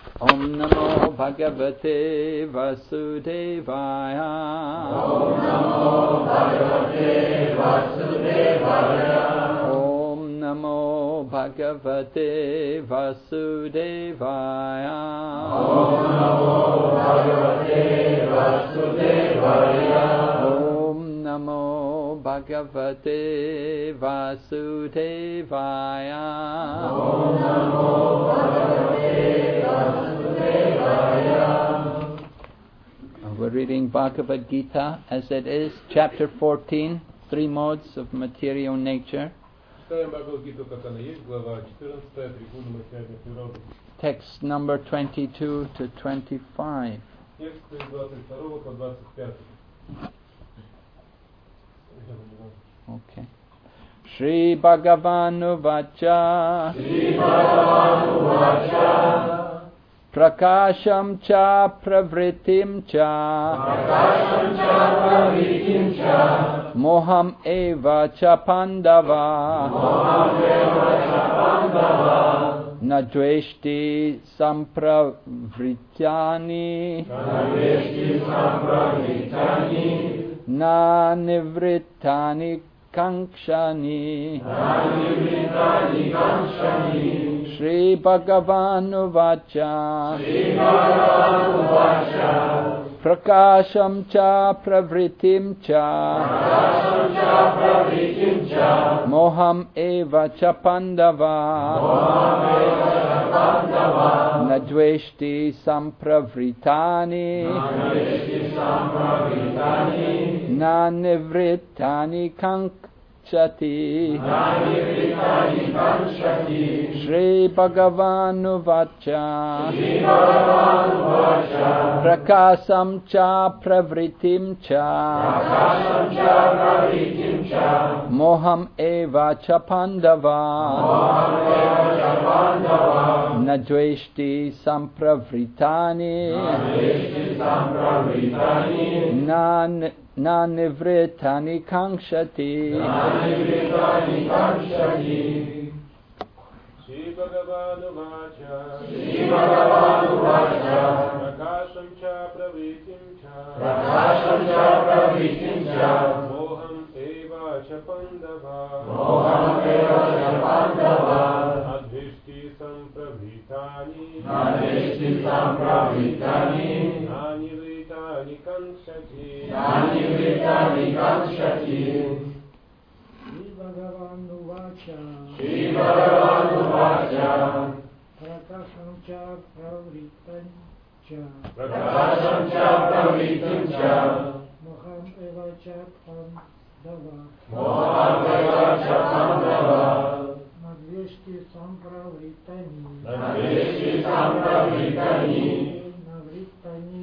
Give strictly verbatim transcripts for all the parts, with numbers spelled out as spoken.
Om Namo Bhagavate Vasudevaya. Om Namo Bhagavate Vasudevaya. Om Namo Bhagavate Vasudevaya. Om Namo Bhagavate Vasudevaya. Om Namo Bhagavate Vasudevaya. Om Namo Bhagavate Vasudevaya. We're reading Bhagavad Gita as it is, chapter fourteen, three modes of material nature. Text number twenty-two to twenty-five. Okay. Shri Bhagavanu Vacha. Shri Bhagavanu Vacha. Prakasham cha pravritim cha. Prakasham cha pravritim cha. Moham eva cha pandava. Moham eva cha pandava. Nadveshti sampravrityani. Nadveshti sampravrityani. Na nivrittani kankshani. Na nivrittani kankshani. Shri Bhagavanu Vacha. Shri Bhagavanu Vacha. Prakasham cha pravritim cha. Prakasham cha pravritim cha. Moham eva cha pandava. Moham eva cha pandava. Nadveshti sampravritani. Nadveshti sampravritani. Na nivrittani kankshati. Na nivrittani kankshati. Shri Bhagavanu Vacha. Shri Bhagavanu Vacha. Prakasam cha pravritim cha. Prakasham cha pravritim cha. Moham eva cha pandava. Moham eva cha pandava. Nadveshti sampravritani. Nadveshti sampravritani. Na na nivrittani kankshati. Na nivrittani kankshati. Shri Bhagavanu Vacha. Shri Bhagavanu Vacha. Prakasham cha pravritim cha. Prakasham cha pravritim cha. Moham eva cha pandava. Moham eva cha pandava. Nadveshti sampravritani. Nadveshti sampravritani. Na nivrittani kankshati. Na nivrittani kankshati. Shri Bhagavanu Vacha. Shri Bhagavanu Vacha. Prakasham cha pravritam cha. Prakasham cha pravritim cha. Moham eva cha pandava. Moham eva cha pandava. Nadveshti sampravritani. Nadveshti sampravritani. Navrittani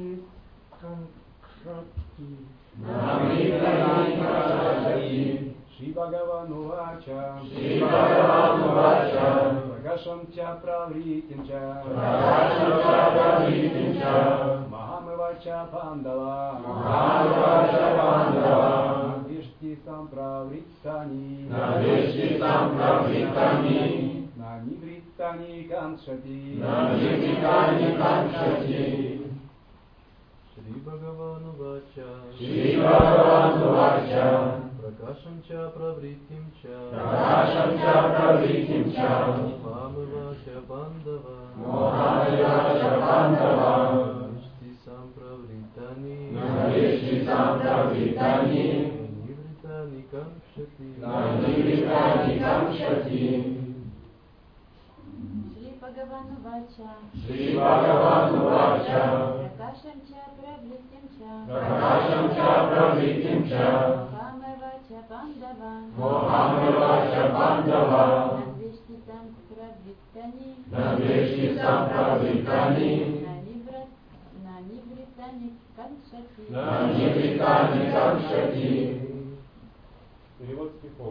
kankshati. Navrittani kankshati. Shri Bhagavanu Vacha. Shri Bhagavanu Vacha. Prakasham cha pravritim cha. Prakasham cha pravritim cha. Maham eva cha pandava. Moham eva cha pandava. Nadveshti sampravritani. Nadveshti sampravritani. Na nivrittani kankshati. Navrittani kankshati. Shri Bhagavanu Vacha. Shri Bhagavanu Vacha. Prakasham cha pravritim cha. Prakasham cha pravritim cha. Moham eva cha pandava. Moham eva cha pandava. Nadveshti sampravritani. Nadveshti sampravritani. Nivrittani kankshati. Navrittani kankshati. Shri Bhagavanu Vacha. Shri Bhagavanu Vacha. Prakasham cha pravritim cha. Prakasham cha pravritim cha. Moham eva cha pandava. Moham eva cha pandava. Nadveshti sampravritani. Nadveshti sampravritani. Na nivrittani kankshati. Нанивритани камшати. Перевод стихов.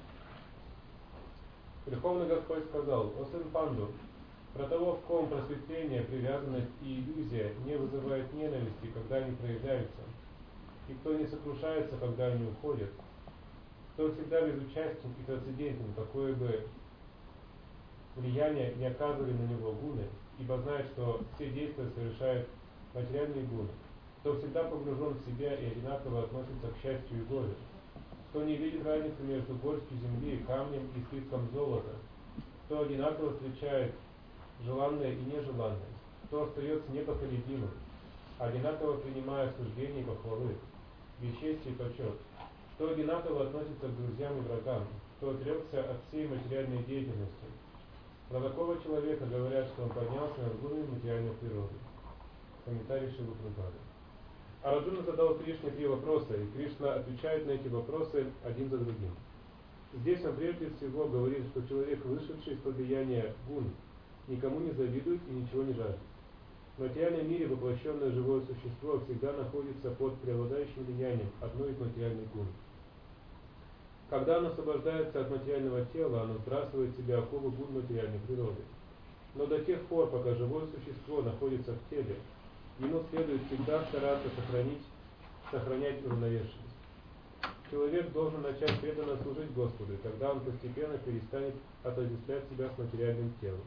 Верховный Господь сказал: «О сын Панду, про того, в ком просветление, привязанность и иллюзия не вызывают ненависти, когда они проявляются, и кто не сокрушается, когда они уходят, кто всегда безучастен и трансцендентен, какое бы влияние не оказывали на него гуны, ибо знает, что все действия совершает материальные гуны. Кто всегда погружен в себя и одинаково относится к счастью и горю. Кто не видит разницы между горстью земли, камнем и слитком золота. Кто одинаково встречает желанное и нежеланное. Кто остается непоколебимым, одинаково принимая осуждение и похвалы, бесчестие и почет. Кто одинаково относится к друзьям и врагам. Кто отрекся от всей материальной деятельности. Про такого человека говорят, что он поднялся над гунами материальной природы. Комментарий Шрилы Прабхупады. Арджуна задал Кришне три вопроса, и Кришна отвечает на эти вопросы один за другим. Здесь он прежде всего говорит, что человек, вышедший из-под влияния гун, никому не завидует и ничего не жаждет. В материальном мире воплощенное живое существо всегда находится под преобладающим влиянием одной из материальных гун. Когда оно освобождается от материального тела, оно сбрасывает в себя оковы гун материальной природы. Но до тех пор, пока живое существо находится в теле, ему следует всегда стараться сохранить, сохранять уравновешенность. Человек должен начать преданно служить Господу, и тогда он постепенно перестанет отождествлять себя с материальным телом.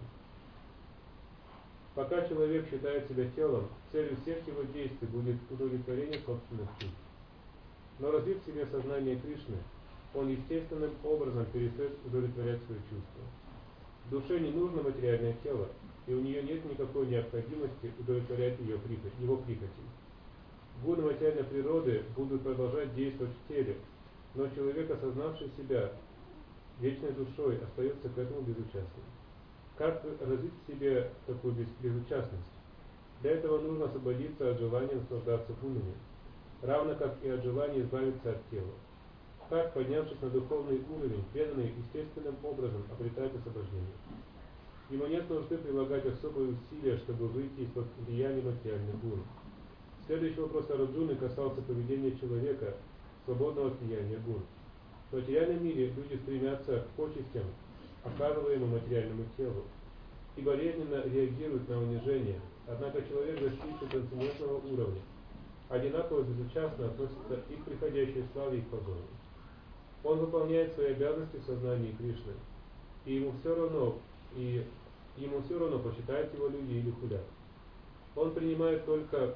Пока человек считает себя телом, целью всех его действий будет удовлетворение собственных чувств. Но развив в себе сознание Кришны, он естественным образом перестает удовлетворять свои чувства. Душе не нужно материальное тело, и у нее нет никакой необходимости удовлетворять ее прихоть, его прихоти. Гуны материальной природы будут продолжать действовать в теле, но человек, осознавший себя вечной душой, остается к этому безучастным. Как развить в себе такую безучастность? Для этого нужно освободиться от желания наслаждаться гунами, равно как и от желания избавиться от тела. Так, поднявшись на духовный уровень, преданный естественным образом обретает освобождение. Ему нет нужды прилагать особые усилия, чтобы выйти из-под влияния материальных гун. Следующий вопрос Арджуны касался поведения человека, свободного от влияния гун. В материальном мире люди стремятся к почестям, оказываемым материальному телу, и болезненно реагируют на унижение. Однако человек, достигший трансцендентного уровня, одинаково безучастно относится и к приходящей славе, и к позору. Он выполняет свои обязанности в сознании Кришны, и ему все равно, и ему все равно, почитают его люди или хулят. Он принимает только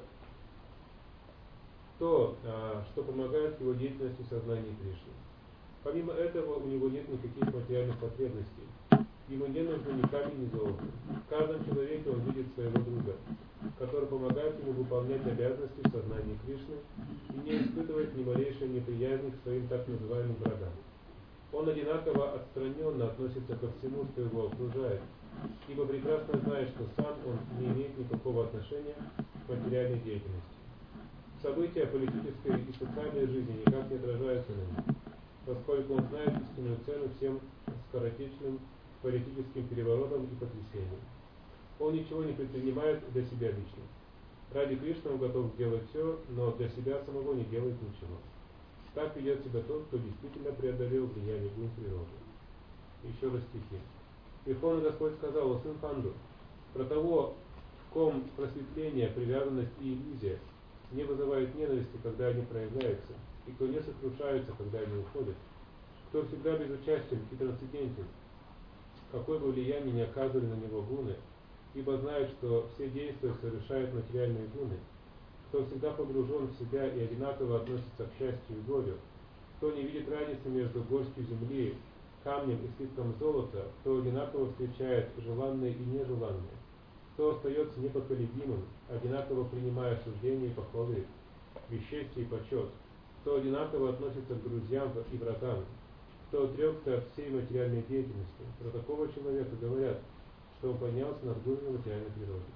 то, что помогает его деятельности в сознании Кришны. Помимо этого, у него нет никаких материальных потребностей. Ему не нужно ни камень, ни золото. В каждом человеке он видит своего друга, который помогает ему выполнять обязанности в сознании Кришны и не испытывает ни малейшей неприязни к своим так называемым врагам. Он одинаково отстраненно относится ко всему, что его окружает, ибо прекрасно знает, что сам он не имеет никакого отношения к материальной деятельности. События политической и социальной жизни никак не отражаются на нем, поскольку он знает истинную цену всем скоротечным политическим переворотам и потрясениям. Он ничего не предпринимает для себя лично. Ради Кришны он готов сделать все, но для себя самого не делает ничего. Так ведет себя тот, кто действительно преодолел влияние гун природы. Еще раз стихи. Верховный Господь сказал: «О сын Панду, про того, в ком просветление, привязанность и иллюзия не вызывают ненависти, когда они проявляются, и кто не сокрушается, когда они уходят, кто всегда безучастен и трансцендентен, какое бы влияние ни оказывали на него гуны, ибо знает, что все действия совершают материальные гуны, кто всегда погружен в себя и одинаково относится к счастью и горю, кто не видит разницы между горстью земли, камнем и слитком золота, кто одинаково встречает желанное и нежеланное, кто остается непоколебимым, одинаково принимая осуждение и похвалы, бесчестие и почет, кто одинаково относится к друзьям и врагам, кто отрекся от всей материальной деятельности. Про такого человека говорят, что он поднялся над гунами материальной природы.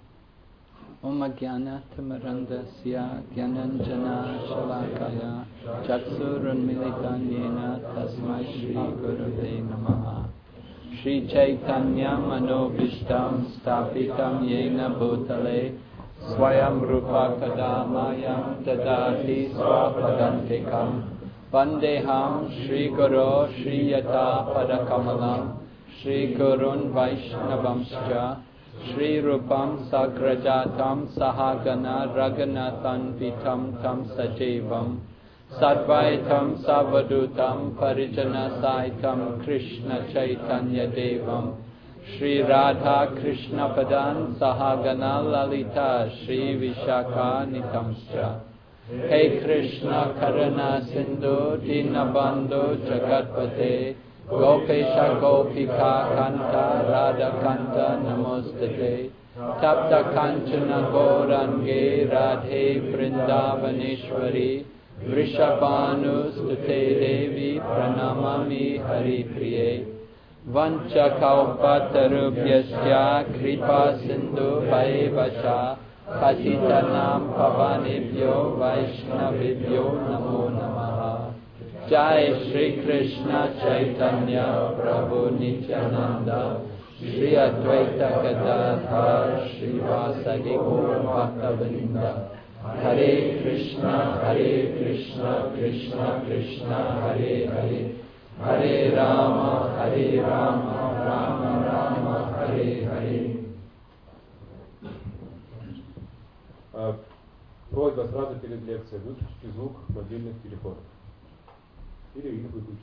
Om Ajnana Tamarandasya Gyananjana Shalakaya Chaksurun Militan Yena Tasmai Shri Gurave Namaha Shri Chaitanya Manobishtam Stapitam Yena Bhutale Swayam Rupa Kadamayam Dadati Swapadantikam Vandeham Shri Guru Shri Yata Padakamalam Shri Gurun Vaishnavamscha Shri Rupam Sagrajatam Sahagana Raghunathan Vitam Tam Sajivam Sadvaitam Savadutam Parijana Saitam Krishna Chaitanya Devam Shri Radha Krishna Padan Sahagana Lalita Shri Vishaka Nitamscha. Hey Krishna Karana Sindhu Dinabandhu Jagatpate Gopesha Gopika Kanta Radha Kanta Namostate Tapta Kanchana Gaurange Radhe Vrindavaneshwari Vrishabhanu State Devi Pranamami Hari Priye Vancha Kalpatarubhyasya Kripa Sindhu Vaivasha Patitanam Pavanebhyo Vaishnavibhyo Namo Namaha. Jai Shri Krishna Chaitanya Prabhu Nityananda Shri Advaita Gadadhar Shri Vasadi Gaura Bhaktavinda. Hare Krishna Hare Krishna Krishna Krishna Hare Hare Hare Rama Hare Rama Rama Rama Hare Hare. Просьба сразу перед лекцией выключите звук мобильных телефонов. Или их выключите.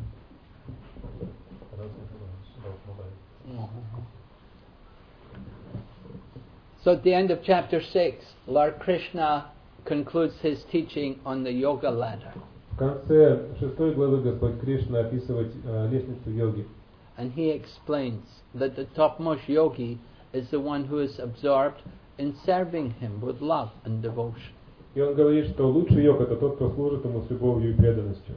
So at the end of chapter six, Lord Krishna concludes his teaching on the yoga ladder. В конце шестой главы Господь Кришна описывает э, лестницу йоги. And he explains that the topmost yogi is the one who is absorbed in serving him with love and devotion. И он говорит, что лучший йог это тот, кто служит ему с любовью и преданностью.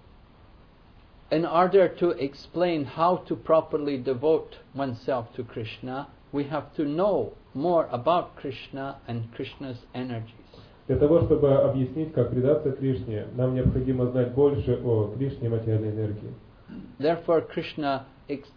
In order to explain how to properly devote oneself to Krishna, we have to know more about Krishna and Krishna's energies. Для того, чтобы объяснить, как предаться Кришне, нам необходимо знать больше о Кришне и материальной энергии. Therefore, Krishna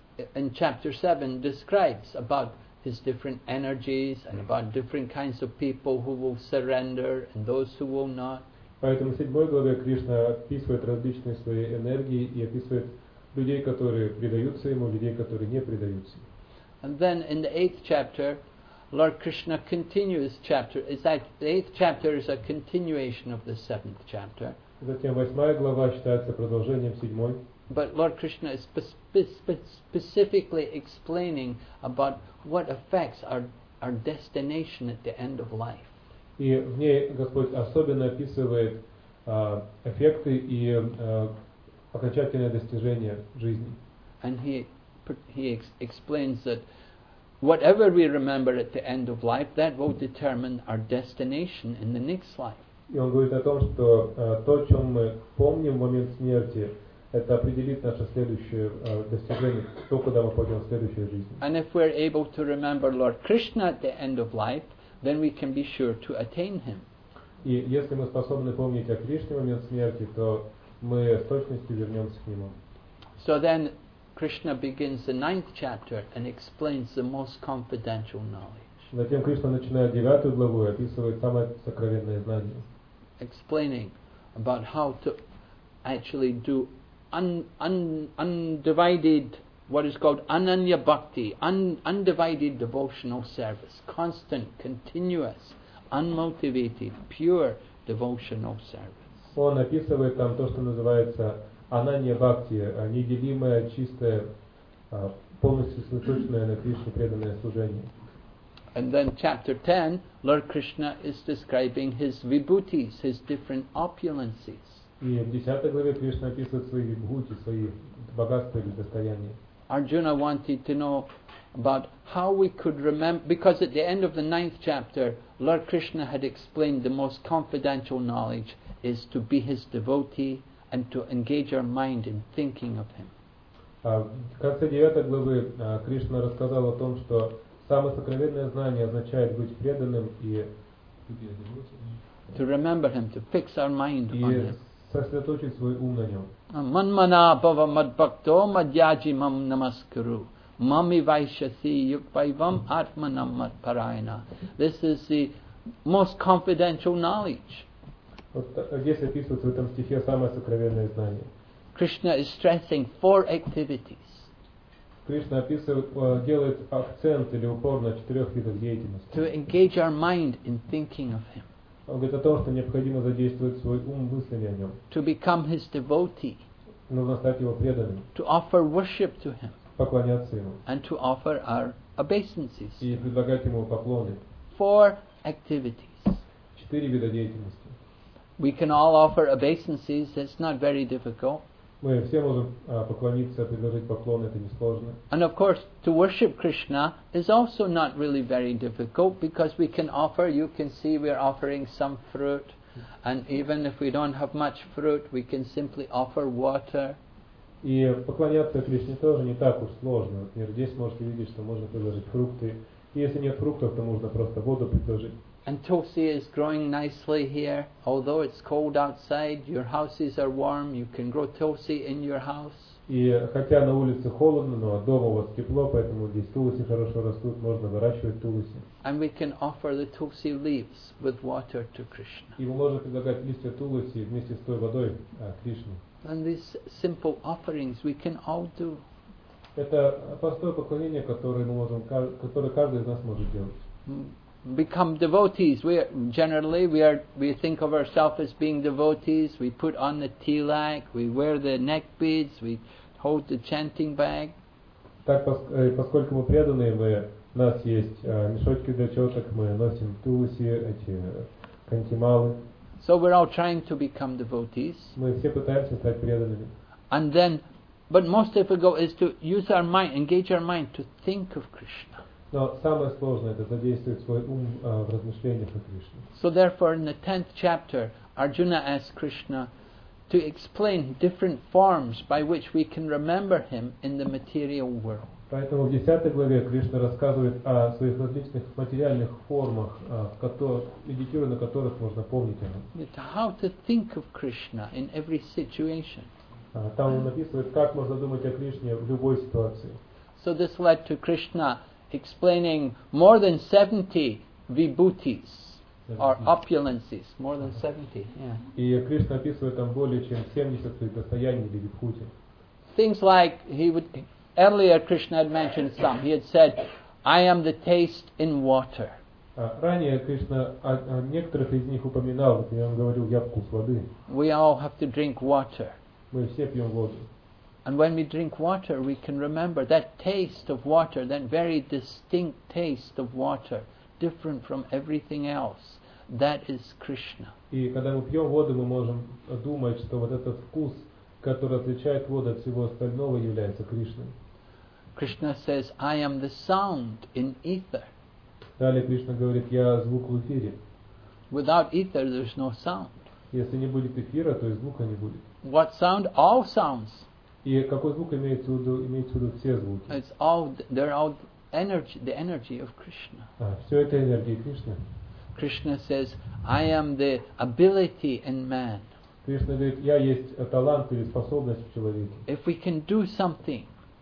in chapter seven describes about his different energies and about different kinds of people who will surrender and those who will not. Поэтому в седьмой главе Кришна описывает различные свои энергии и описывает людей, которые предаются ему, людей, которые не предаются. And then in the eighth chapter, Lord Krishna continues chapter. It's like the eighth chapter is a continuation of the seventh chapter. Затем восьмая глава считается продолжением седьмой. But Lord Krishna is spe- spe- specifically explaining about what affects our, our destination at the end of life. И в ней Господь особенно описывает а, эффекты и а, окончательное достижение жизни. And he he ex- explains that whatever we remember at the end of life, that will determine our destination in the next life. И он говорит о том, что а, то, о чем мы помним в момент смерти, это определит наше следующее а, достижение, то, куда мы пойдем в следующей жизни. And if we're able to remember Lord Krishna at the end of life, then we can be sure to attain him. И если мы способны помнить о Кришне в момент смерти, то мы с точностью вернемся к нему. So then Krishna begins the ninth chapter and explains the most confidential knowledge. Затем Кришна начинает девятую главу и описывает самое сокровенное знание. Explaining about how to actually do un, un, undivided, what is called ananya bhakti, un, undivided devotional service, constant, continuous, unmotivated, pure devotional service. Он описывает там то, что называется ананья бхакти, неделимое, чистое, полностью сосредоточенное на Кришне преданное служение. And then chapter ten, Lord Krishna is describing his vibhutis, his different opulences. И в десятой главе Кришна описывает свои вибхути, свои богатства или достояния. Arjuna wanted to know about how we could remember, because at the end of the ninth chapter, Lord Krishna had explained the most confidential knowledge is to be his devotee and to engage our mind in thinking of him. В конце девятой главы Кришна рассказал о том, что самое сокровенное знание означает быть преданным и to remember him, to fix our mind on him. Сосредоточить свой ум на нем. Manmana bhava madbhakto madhyaji mam namaskaru mami vaishyasi yukvaivam atmanam matparayana. This is the most confidential knowledge. Вот здесь описывается в этом стихе самое сокровенное знание. Krishna is stressing four activities. Кришна описывает, делает акцент или упор на четырех видах деятельности. To engage our mind in thinking of him. Он говорит о том, что необходимо задействовать свой ум мыслями о нем. To become his devotee. Нужно стать его преданным. To offer worship to him. поклоняться Ему and to offer our obeisances. и предлагать Ему поклоны. Four activities. Четыре вида деятельности. We can all offer obeisances, it's not very difficult. Мы все можем а, поклониться, предложить поклон, это несложно. And of course, to worship Krishna is also not really very difficult because we can offer, you can see we're offering some fruit, and even if we don't have much fruit, we can simply offer water. И поклоняться Кришне тоже не так уж сложно. Например, здесь можете видеть, что можно предложить фрукты. И если нет фруктов, то можно просто воду предложить. And tulsi is growing nicely here. Although it's cold outside, your houses are warm, you can grow tulsi in your house. И хотя на улице холодно, но дома у вас тепло, поэтому здесь тулуси хорошо растут, можно выращивать тулуси. And we can offer the tulsi leaves with water to Krishna. И мы можем предлагать листья тулуси вместе с той водой а, Кришне. And these simple offerings we can all do. Это простое поклонение, которое мы можем, которое каждый из нас может делать. Become devotees. We are, generally we are we think of ourselves as being devotees. We put on the tilak, we wear the neck beads, we hold the chanting bag. Так, поскольку мы преданные, мы, у нас есть а, мешочки для четок, мы носим тулуси, эти кантималы. So we're all trying to become devotees. Мы все пытаемся стать преданными. And then, but most difficult is to use our mind, engage our mind to think of Krishna. Но самое сложное это задействовать свой ум а, в размышлениях о Кришне. So therefore, in the tenth chapter, Arjuna asked Krishna to explain different forms by which we can remember him in the material world. Поэтому в десятой главе Кришна рассказывает о своих различных материальных формах, а, в которых, медитируя на которых можно помнить о нем. How to think of Krishna in every situation. А, там он описывает, как можно думать о Кришне в любой ситуации. So this led to Krishna explaining more than seventy vibhutis or opulences, more than seventy. Yeah. И Кришна описывает там более чем семьдесят своих достояний или вибхути. Things like he would earlier Krishna had mentioned some. He had said, "I am the taste in water." А, ранее Кришна о, о некоторых из них упоминал, и он говорил: "Я вкус воды". We all have to drink water. Мы все пьем воду. And when we drink water, we can remember that taste of water, that very distinct taste of water, different from everything else. That is Krishna. И когда мы пьем воду, мы можем думать, что вот этот вкус, который отличает воду от всего остального, является Кришной. Krishna says, "I am the sound in ether." Далее Кришна говорит: "Я звук в эфире". Without ether, there's no sound. Если не будет эфира, то и звука не будет. What sound? All sounds. И какой звук имеется в виду? Имеется в виду все звуки. It's all. They're all energy. The energy of Krishna. А, все это энергия Кришны. Krishna says, "I am the ability in man." Кришна говорит: "Я есть талант или способность в человеке". If we can do something,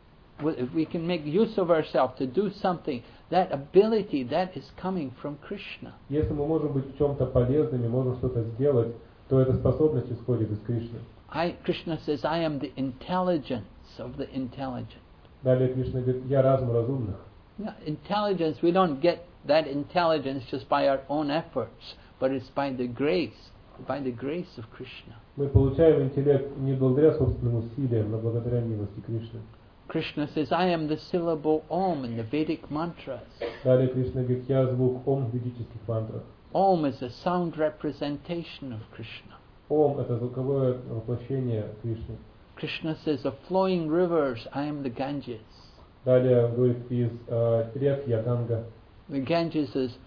if we can make use of ourselves to do something, that ability, that is coming from Krishna. Если мы можем быть в чем-то полезными, можем что-то сделать, то эта способность исходит из Кришны. I, Krishna says, "I am the intelligence of the intelligent." Далее Кришна говорит: "Я разум разумных". Yeah, intelligence, we don't get that intelligence just by our own efforts, but it's by the grace, by the grace of Krishna. Мы получаем интеллект не благодаря собственным усилиям, но благодаря милости Кришны. Krishna says, "I am the syllable Om in the Vedic mantras." Далее Кришна говорит: "Я звук Ом в ведических мантрах". Om is a sound representation of Krishna. Ом — это звуковое воплощение Кришны. Krishna says, "Of flowing rivers, I am the Ganges." Далее он говорит: "Из э, рек я Ганга". The Ganges is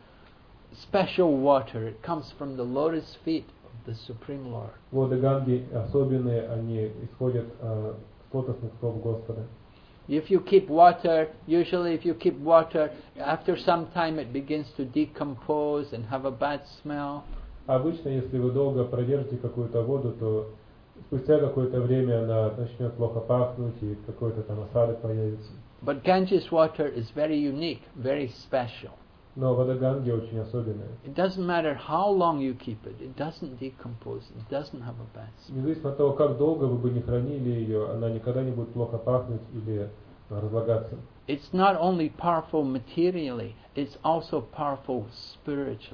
special water. It comes from the lotus feet of the Supreme Lord. Воды Ганги особенные, они исходят э, с лотосных стоп Господа. If you keep water, usually if you keep water, after some time it begins to decompose and have a bad smell. Обычно, если вы долго продержите какую-то воду, то спустя какое-то время она начнет плохо пахнуть и какой-то там осадок появится. But Ganges water is very unique, very special. Но вода Ганги очень особенная. It doesn't matter how long you keep it, it doesn't decompose, it doesn't have a bad smell. Независимо от того, как долго вы бы не хранили ее, она никогда не будет плохо пахнуть или разлагаться. It's not only powerful materially, it's also powerful spiritually.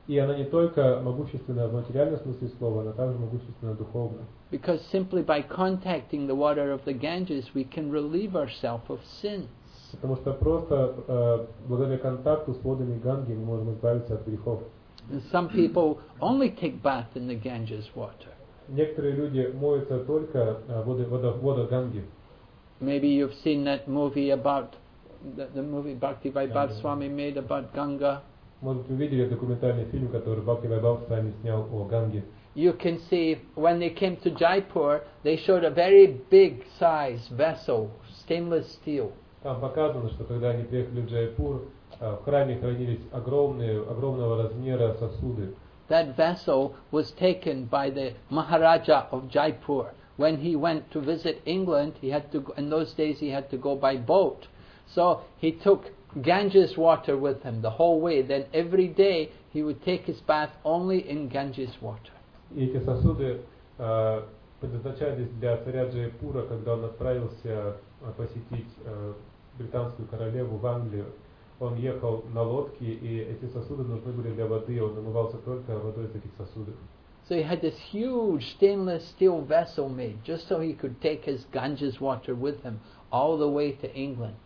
И она не только могущественна в материальном смысле слова, она также могущественна духовно. Because simply by contacting the water of the Ganges, we can relieve ourselves of sins. Потому что просто э, благодаря контакту с водами Ганги мы можем избавиться от грехов. And some people only take bath in the Ganges water. Некоторые люди моются только э, воды, вода, вода Ганги. Maybe you've seen that movie about, the, the movie Bhakti Vaibhav Ganga. Swami made about Ganga. Может быть, вы видели документальный фильм, который Бхакти Вайбхав Свами снял о Ганге. You can see when they came to Jaipur, they showed a very big size vessel, stainless steel. Там показано, что когда они приехали в Джайпур, в храме хранились огромные, огромного размера сосуды. That vessel was taken by the Maharaja of Jaipur. When he went to visit England, he had to go, in those days he had to go by boat. So he took Ganges water with him the whole way. Then every day he would take his bath only in Ganges water. И эти сосуды э, предназначались для царя Джайпура, когда он отправился э, посетить э, британскую королеву в Англию. Он ехал на лодке, и эти сосуды нужны были для воды, он намывался только водой из этих сосудов. So he had this huge stainless steel vessel made just so he could take his Ganges water with him all the way to England.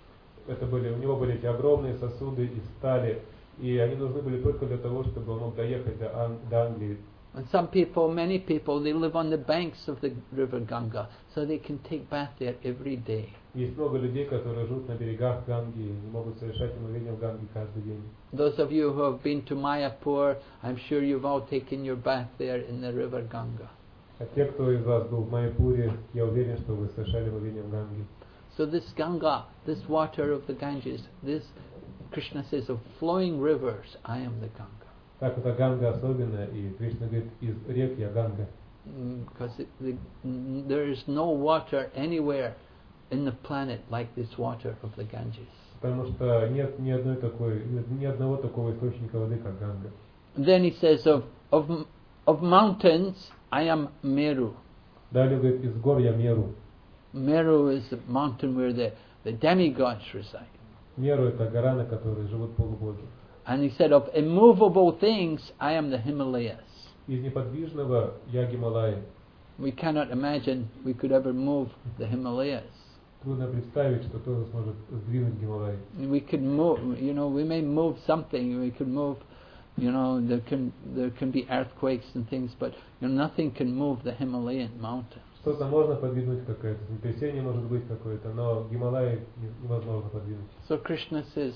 Это были, у него были эти огромные сосуды из стали, и они нужны были только для того, чтобы он мог доехать до, Ан- до Англии. And some people, many people, they live on the banks of the river Ganga, so they can take bath there every day. Есть много людей, которые живут на берегах Ганги и не могут совершать омовение в Ганге каждый день. Those of you who have been to Mayapur, I'm sure you've all taken your bath there in the river Ganga. А те, кто из вас был в Майяпуре, я уверен, что вы совершали омовение в Ганге. So this Ganga, this water of the Ganges, this, Krishna says, of flowing rivers, I am the Ganga. Так это Ганга особенная, и Кришна говорит, из рек я Ганга. Mm, Because it, the, mm, there is no water anywhere in the planet like this water of the Ganges. Потому что нет ни одной такой, нет ни одного такого источника воды, как Ганга. And then he says, of, of, of mountains, I am Meru. Далее говорит, из гор я Меру. Meru is the mountain where the, the demigods reside. Меру это гора, на которой живут полубоги. And he said, of immovable things, I am the Himalayas. Из неподвижного я Гималаи. We cannot imagine we could ever move the Himalayas. Трудно представить, что кто-то сможет сдвинуть Гималаи. We could move, you know, we may move something, we could move, you know, there can there can be earthquakes and things, but you know, nothing can move the Himalayan mountains. Что-то можно подвинуть какое-то, землетрясение может быть какое-то, но Гималаи невозможно подвинуть. So Krishna says,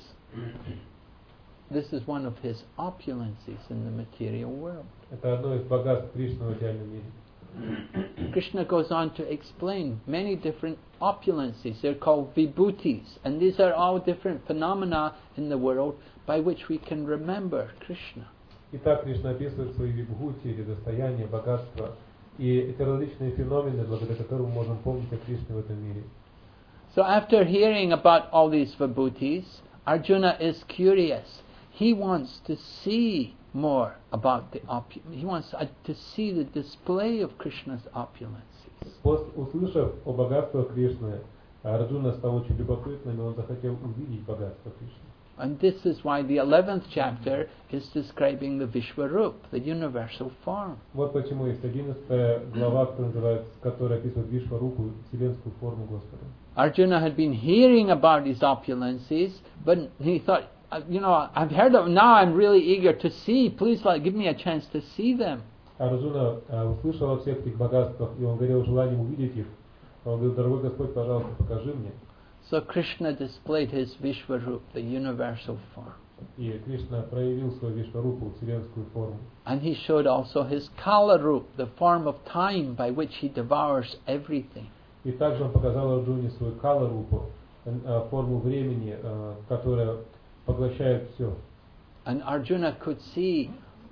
this is one of his opulences in the material world. Это одно из богатств Кришны в материальном мире. Krishna goes on to explain many different opulences. They're called vibhutis, and these are all different phenomena in the world by which we can remember Krishna. Итак, Кришна описывает свои вибхути или достояния, богатства, и эти различные феномены, благодаря которым мы можем помнить о Кришне в этом мире. So after hearing about all these vibhutis, Arjuna is curious. He wants to see more about the opulence. He wants uh, to see the display of Krishna's opulences. Пос- Услышав о богатствах Кришны, Арджуна стал очень любопытным, и он захотел увидеть богатство Кришны. And this is why the eleventh chapter is describing the Vishwarup, the universal form. Вот почему есть одиннадцатая глава, которая называется, которая описывает Вишварупу, вселенскую форму Господа. Arjuna had been hearing about his opulences, but he thought, uh, you know, I've heard of them, now I'm really eager to see, please like, give me a chance to see them. Арджуна э, услышал о всех этих богатствах, и он горел желанием увидеть их. Он говорит, дорогой Господь, пожалуйста, покажи мне. So Krishna displayed his Vishwarup, the universal form. И Кришна проявил свою Вишварупу, вселенскую форму. And he showed also his Kalarup, the form of time by which he devours everything. И также он показал Арджуне свою Кала-рупу, э, форму времени, э, которая поглощает все. And Arjuna could see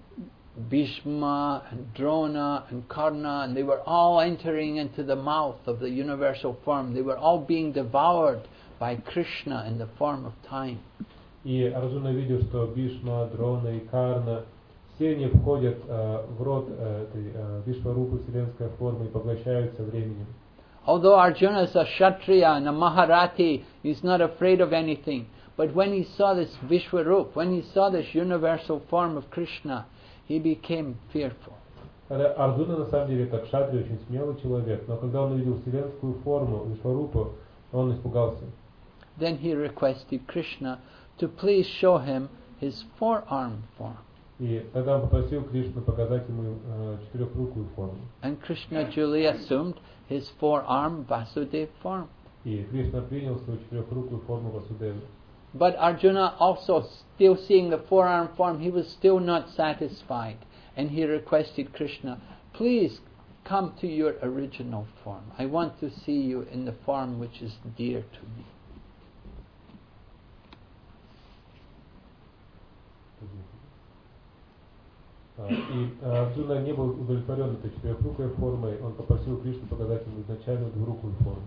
Bhishma and Drona and Karna, and they were all entering into the mouth of the universal form. They were all being devoured by Krishna in the form of time. И Арджуна видел, что Бишма, Дрона и Карна, все они входят э, в рот э, этой э, Вишварупы, вселенской формы, и поглощаются временем. Although Arjuna is a Kshatriya and a Maharati, he's not afraid of anything. But when he saw this Vishwarup, when he saw this universal form of Krishna, he became fearful. Арджуна на самом деле это кшатри, очень смелый человек, но когда он увидел вселенскую форму Вишварупу, он испугался. Then he requested Krishna to please show him his four-arm form. И тогда он попросил Кришну показать ему э, четырехрукую форму. And Krishna duly assumed his four-arm Vasudeva form. И Кришна принял свою четырехрукую форму Васудевы. But Arjuna also, still seeing the four-arm form, he was still not satisfied. And he requested Krishna, please come to your original form. I want to see you in the form which is dear to me. И Арджуна не был удовлетворен этой четырехрукой формой, он попросил Кришну показать ему изначальную двурукую форму.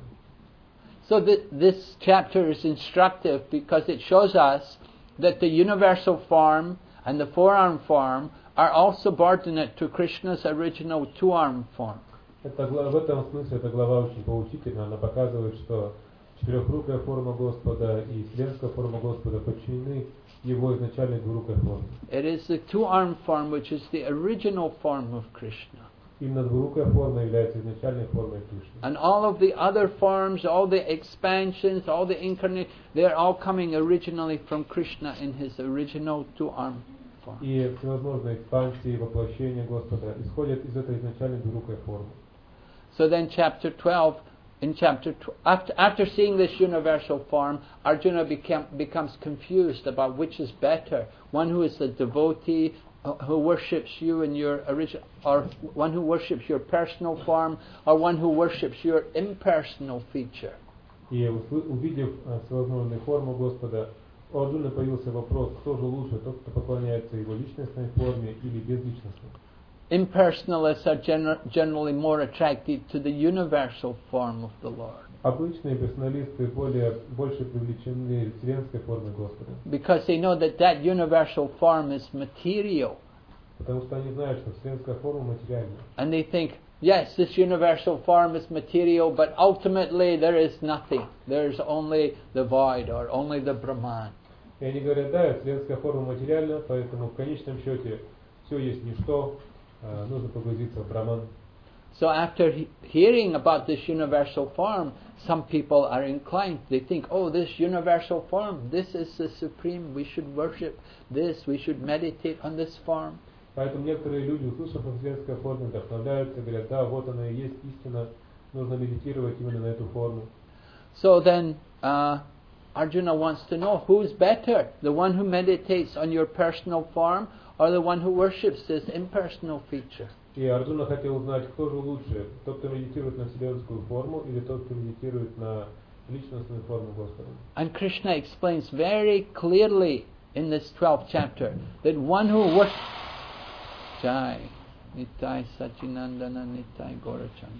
So th- this chapter is instructive because it shows us that the universal form and the four-arm form are all subordinate to Krishna's original two-arm form. Это, в этом смысле эта глава очень поучительна. Она показывает, что четырехрукая форма Господа и вселенская форма Господа подчинены его изначальной двурукой форме. It is the two-arm form which is the original form of Krishna. Именно двурукая форма является изначальной формой Кришны. And all of the other forms, all the expansions, all the incarnations, they are all coming originally from Krishna in his original two-arm form. И всевозможные экспансии, воплощения Господа исходят из этой изначальной двурукой формы. So then chapter twelve, in chapter tw- after, after seeing this universal form, Arjuna became, becomes confused about which is better, one who is a devotee, who worships you in your original, or one who worships your personal form, or one who worships your impersonal feature. И увидев всевозможные формы Господа, у Арджуны появился вопрос, кто же лучше, тот, кто поклоняется его личностной форме или безличностной. Impersonalists are gener- generally more attracted to the universal form of the Lord. Обычные персоналисты более, больше привлечены вселенской формой Господа. Because they know that that universal form is material. Потому что они знают, что вселенская форма материальна. And they think, yes, this universal form is material, but ultimately there is nothing. There's only the void or only the Brahman. И они говорят, да, вселенская форма материальна, поэтому в конечном счете все есть ничто, нужно погрузиться в Браман. So after he- hearing about this universal form, some people are inclined, they think, oh, this universal form, this is the supreme, we should worship this, we should meditate on this form. Поэтому некоторые люди, услышав о вселенской форме, вдохновляются, говорят, да, вот она и есть истина, нужно медитировать именно на эту форму. So then uh, Arjuna wants to know who's better, the one who meditates on your personal form or the one who worships this impersonal feature. И Арджуна хотел узнать, кто же лучше, тот, кто медитирует на вселенскую форму, или тот, кто медитирует на личностную форму Господа. And Krishna explains very clearly in this twelfth chapter that one who worships Jai Nitai Sachinandana Nitai Gaurachanda.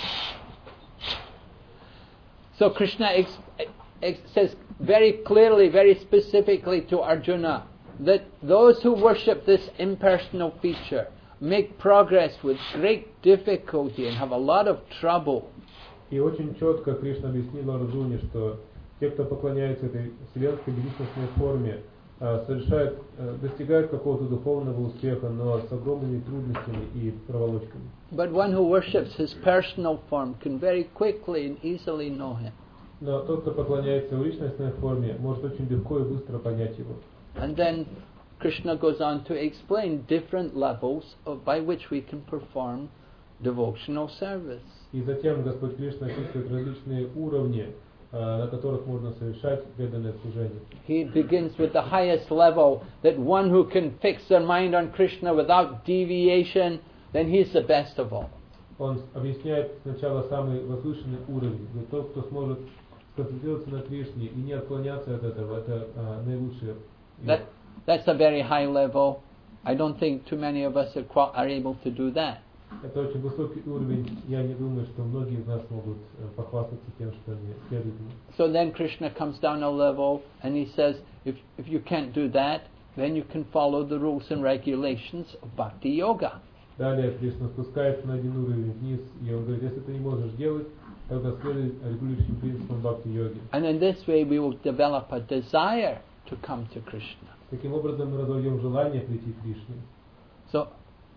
So Krishna ex- ex- says very clearly, very specifically to Arjuna that those who worship this impersonal feature make progress with great difficulty and have a lot of trouble. И очень четко Кришна объяснил Арджуне, что те, кто поклоняется этой вселенской безличностной форме, совершают, достигают какого-то духовного успеха, но с огромными трудностями и проволочками. But one who worships his personal form can very quickly and easily know him. Но тот, кто поклоняется в личностной форме, может очень легко и быстро понять его. And then Krishna goes on to explain different levels of, by which we can perform devotional service. И затем Господь Кришна описывает различные уровни, на которых можно совершать преданное служение. He begins with the highest level, that one who can fix their mind on Krishna without deviation, then he's the best of all. Он объясняет сначала самый возвышенный уровень, где тот, кто сможет сконцентрироваться на Кришне и не отклоняться от этого, это а, наилучшее. That, that's a very high level. I don't think too many of us are, qua- are able to do that. Это очень высокий уровень. Я не думаю, что многие из нас могут похвастаться тем, что они следуют ему. So then Krishna comes down a level and he says, if, if you can't do that, then you can follow the rules and regulations of Bhakti Yoga. Далее Кришна спускается на один уровень вниз, и он говорит, если ты не можешь делать тогда следует регулирующим принципам бхакти-йоги. And in this way we will develop a desire to come to Krishna. Таким образом мы разовьем желание прийти к Кришне. So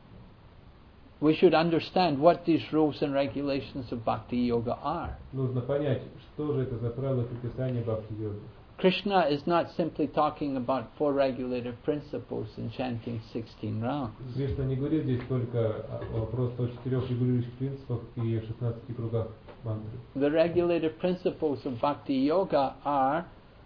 we should understand what these rules and regulations of Bhakti Yoga are. Нужно понять, что же это за правила предписания бхакти-йоги. Krishna is not simply talking about four regulative principles in chanting sixteen rounds. Кришна не говорит здесь только о, просто о четырех регулирующих принципах и шестнадцати кругах мантры. The regulative principles of Bhakti Yoga are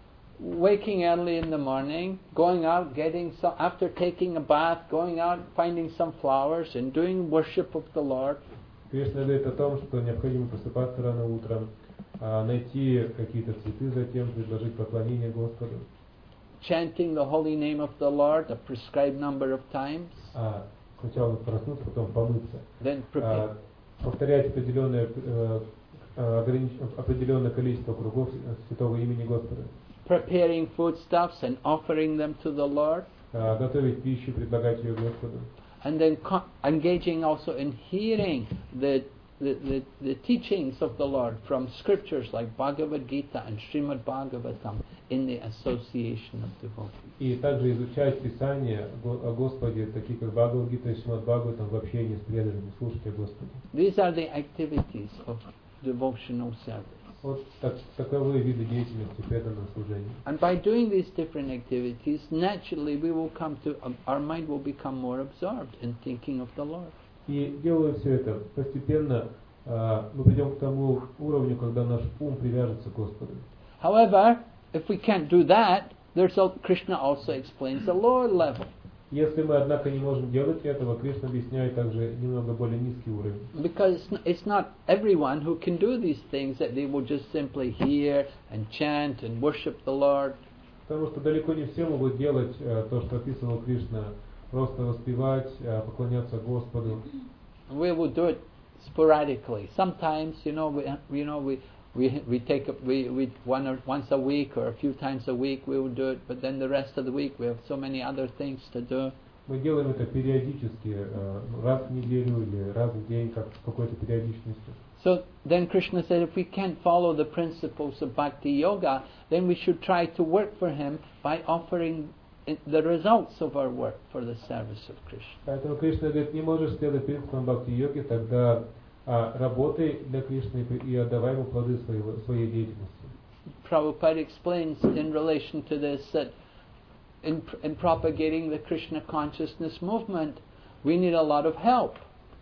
waking early in the morning, going out, getting some, after taking a bath, going out, finding some flowers and doing worship of the Lord. Кришна говорит о том, что необходимо просыпаться рано утром, найти какие-то цветы, затем предложить поклонение Господу. Chanting the holy name of the Lord a prescribed number of times. А сначала проснуться, потом помыться. Then prepare, А, повторять определенное, э, огранич... определенное количество кругов святого имени Господа. preparing foodstuffs and offering them to the Lord. А, готовить пищу, предлагать ее Господу. And then co- engaging also in hearing the The, the, the teachings of the Lord from scriptures like Bhagavad Gita and Srimad Bhagavatam in the association of devotees. И также изучать Писание о Господе, такие как Бхагавад-гита и Шримад Бхагаватам, в общении с преданными, слушать о Господе. These are the activities of devotional service. Вот так, таковы виды деятельности преданного служения. And by doing these different activities, naturally we will come to, um, our mind will become more absorbed in thinking of the Lord. И делая все это, постепенно uh, мы придем к тому уровню, когда наш ум привяжется к Господу. However, if we can't do that, there's a, Krishna also explains the lower level. Если мы, однако, не можем делать этого, Кришна объясняет также немного более низкий уровень. Because it's not everyone who can do these things, that they will just simply hear and chant and worship the Lord. Потому что далеко не все могут делать uh, то, что описывал Кришна, просто воспевать, поклоняться Господу. We will do it sporadically. Sometimes, you know, we, you know, we we we take a, we we one or once a week or a few times a week we will do it. But then the rest of the week we have so many other things to do. Мы делаем это периодически, раз в неделю или раз в день, как с какой-то периодичностью. So then Krishna said, if we can't follow the principles of Bhakti Yoga, then we should try to work for him by offering the results of our work for the service of Krishna. Поэтому Кришна говорит, не можешь следовать принципам бхакти-йоги, тогда а, работай для Кришны и отдавай ему плоды своего, своей деятельности. Prabhupada explains in relation to this that in, in propagating the Krishna consciousness movement, we need a lot of help.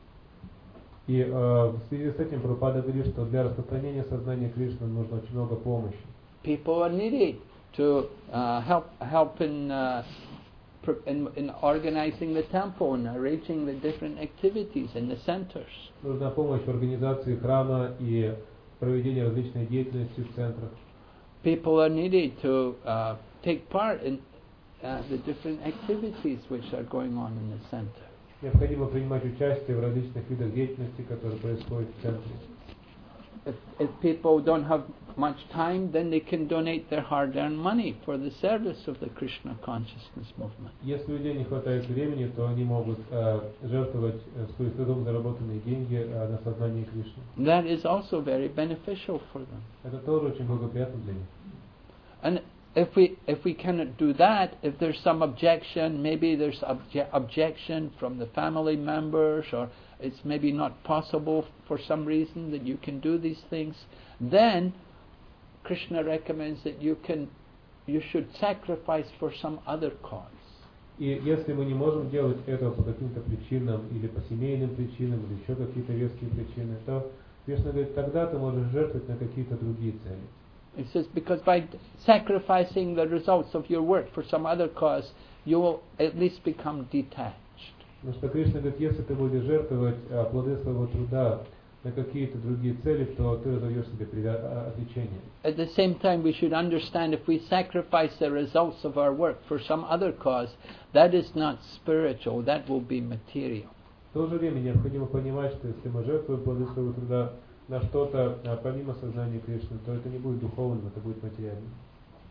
И э, в связи с этим Прабхупада говорит, что для распространения сознания Кришны нужно очень много помощи. People are needed to uh, help help in, uh, in in organizing the temple and arranging the different activities in the centers. Нужна помощь в организации храма и проведении различной деятельности в центрах. People are needed to uh, take part in uh, the different activities which are going on in the center. Необходимо принимать участие в различных видах деятельности, которые происходят в центре. If, if people don't have much time, then they can donate their hard-earned money for the service of the Krishna consciousness movement. Если у людей не хватает времени, то они могут э, жертвовать э, свои трудом заработанные деньги э, на сознание Кришны. That is also very beneficial for them. Это тоже очень благоприятно для них. And if we if we cannot do that, if there's some objection, maybe there's obje- objection from the family members, or it's maybe not possible for some reason that you can do these things, then Krishna recommends that you can, you should sacrifice for some other cause. И если мы не можем делать этого по каким-то причинам, или по семейным причинам, или еще какие-то веские причины, то Кришна говорит, тогда ты можешь жертвовать на какие-то другие цели. It says, because by sacrificing the results of your work for some other cause, you will at least become detached. Потому что Кришна говорит, если ты будешь жертвовать а, плоды своего труда на какие-то другие цели, то ты разовьешь себе привя- отречение. At the same time, we should understand if we sacrifice the results of our work for some other cause, that is not spiritual, that will be material. В то же время необходимо понимать, что если мы жертвуем плоды своего труда на что-то а, помимо сознания Кришны, то это не будет духовным, это будет материальным.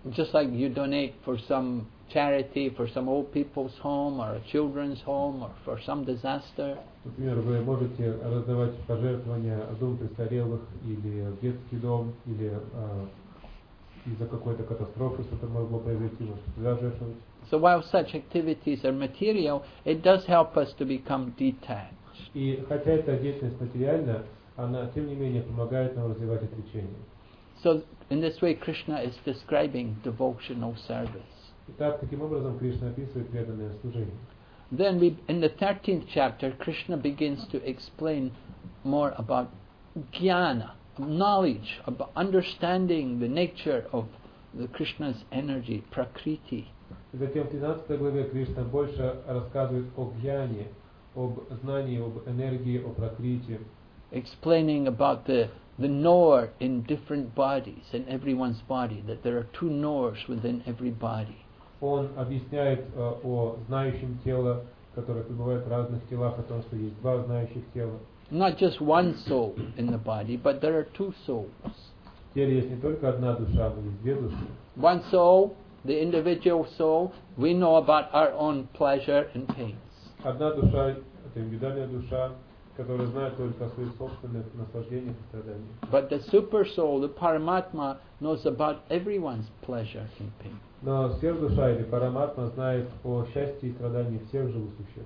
just like you donate for some charity, for some old people's home or a children's home or for some disaster. Например, вы можете раздавать пожертвования в дом престарелых или в детский дом, или а, из-за какой-то катастрофы, что-то могло произойти, можете туда жертвовать. So while such activities are material, it does help us to become detached. И хотя эта деятельность материальна, она тем не менее помогает нам развивать отречение. So in this way Krishna is describing devotional service. Итак, таким образом Кришна описывает преданное служение. Then we, in the thirteenth chapter, Krishna begins to explain more about jnana, knowledge, about understanding the nature of the Krishna's energy, prakriti. И затем в тринадцатой главе Кришна больше рассказывает о гьяне, об знании, об энергии, о пракрите. Explaining about the, the knower in different bodies, in everyone's body, that there are two knowers within every body. Он объясняет э, о знающем теле, которое пребывает в разных телах, о том, что есть два знающих тела. Not just one soul in the body, but there are two souls. В теле есть не только одна душа, но есть две души. One soul, the individual soul, we know about our own pleasure and pains. Одна душа — это индивидуальная душа, которая знает только о своих собственных наслаждениях и страданиях. But the super soul, the Paramatma, knows about everyone's pleasure and pain. Но сверхдуша или параматма знает о счастье и страдании всех живых существ.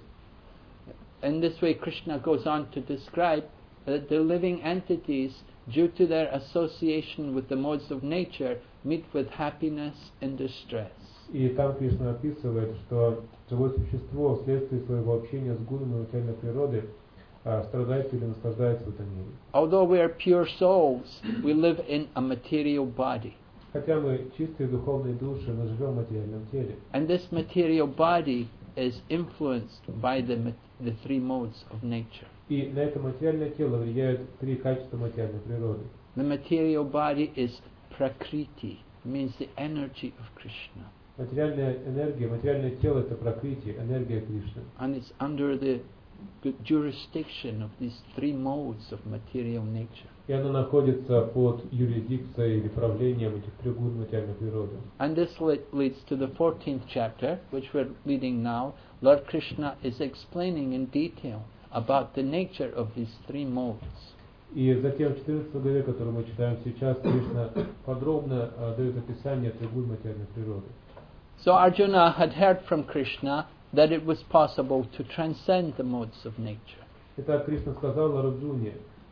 In this way, Krishna goes on to describe that the living entities, due to their association with the modes of nature, meet with happiness and distress. И там Кришна описывает, что живое существо вследствие своего общения с гунами материальной природы а, страдает или наслаждается в этом мире. Although we are pure souls, we live in a material body. Хотя мы чистые духовные души, мы живем в материальном теле. And this material body is influenced by the, ma- the three modes of nature. И на это материальное тело влияют три качества материальной природы. The material body is prakriti, means the energy of Krishna. Материальная энергия, материальное тело — это пракрити, энергия Кришны. And it's under the good jurisdiction of these three modes of material nature. И оно находится под юрисдикцией или правлением этих трех гун материальной природы. And this le- leads to the fourteenth chapter, which we're reading now. Lord Krishna is explaining in detail about the nature of these three modes. И затем в четырнадцатой главе, которую мы читаем сейчас, Кришна подробно uh, дает описание трех гун материальной природы. So Arjuna had heard from Krishna that it was possible to transcend the modes of nature. Итак, Кришна сказал Арджуне,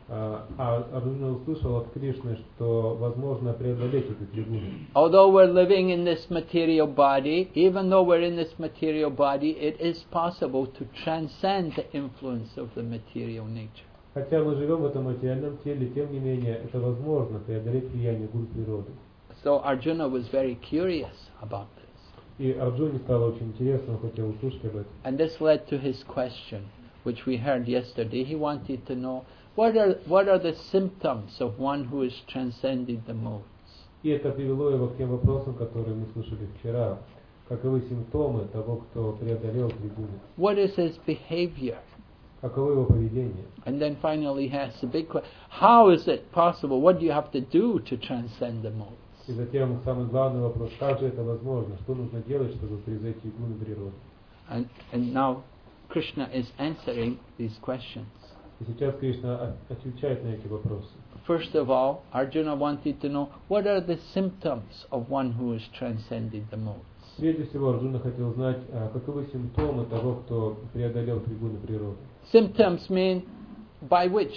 а Арджуна услышал от Кришны, что возможно преодолеть эти три гуны. Although we're living in this material body, even though we're in this material body, it is possible to transcend the influence of the material nature. Хотя мы живем в этом материальном теле, тем не менее, это возможно преодолеть влияние гун природы. So Arjuna was very curious about this. И Арджуне стало очень интересно, он хотел услышать об этом. And this led to his question, which we heard yesterday. He wanted to know, what are, what are the symptoms of one who has transcended the modes? И это привело его к тем вопросам, которые мы слышали вчера. Каковы симптомы того, кто преодолел три гуны? What is his behavior? Каково его поведение? And then finally he asks the big question, how is it possible? What do you have to do to transcend the modes? И затем самый главный вопрос, как же это возможно? Что нужно делать, чтобы превзойти гуны природы? And, and now Krishna is answering these questions. И сейчас Кришна отвечает на эти вопросы. First of all, Arjuna wanted to know, what are the symptoms of one who has transcended the modes? Прежде всего, Арджуна хотел знать, каковы симптомы того, кто преодолел три гуны природы. Symptoms mean by which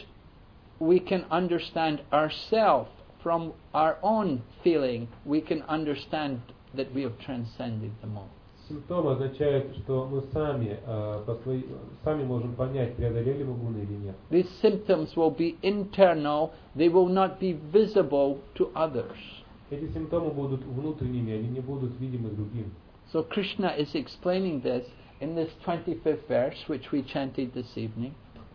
we can understand ourselves. From our own feeling, we can understand that we have transcended the modes. Симптом означает, что мы сами, э, по своей, сами можем понять, преодолели мы гуны или нет. These symptoms will be internal, they will not be visible to others. Эти симптомы будут внутренними, они не будут видимы другим. So Krishna is explaining this in this twenty-fifth verse, which we chanted this evening.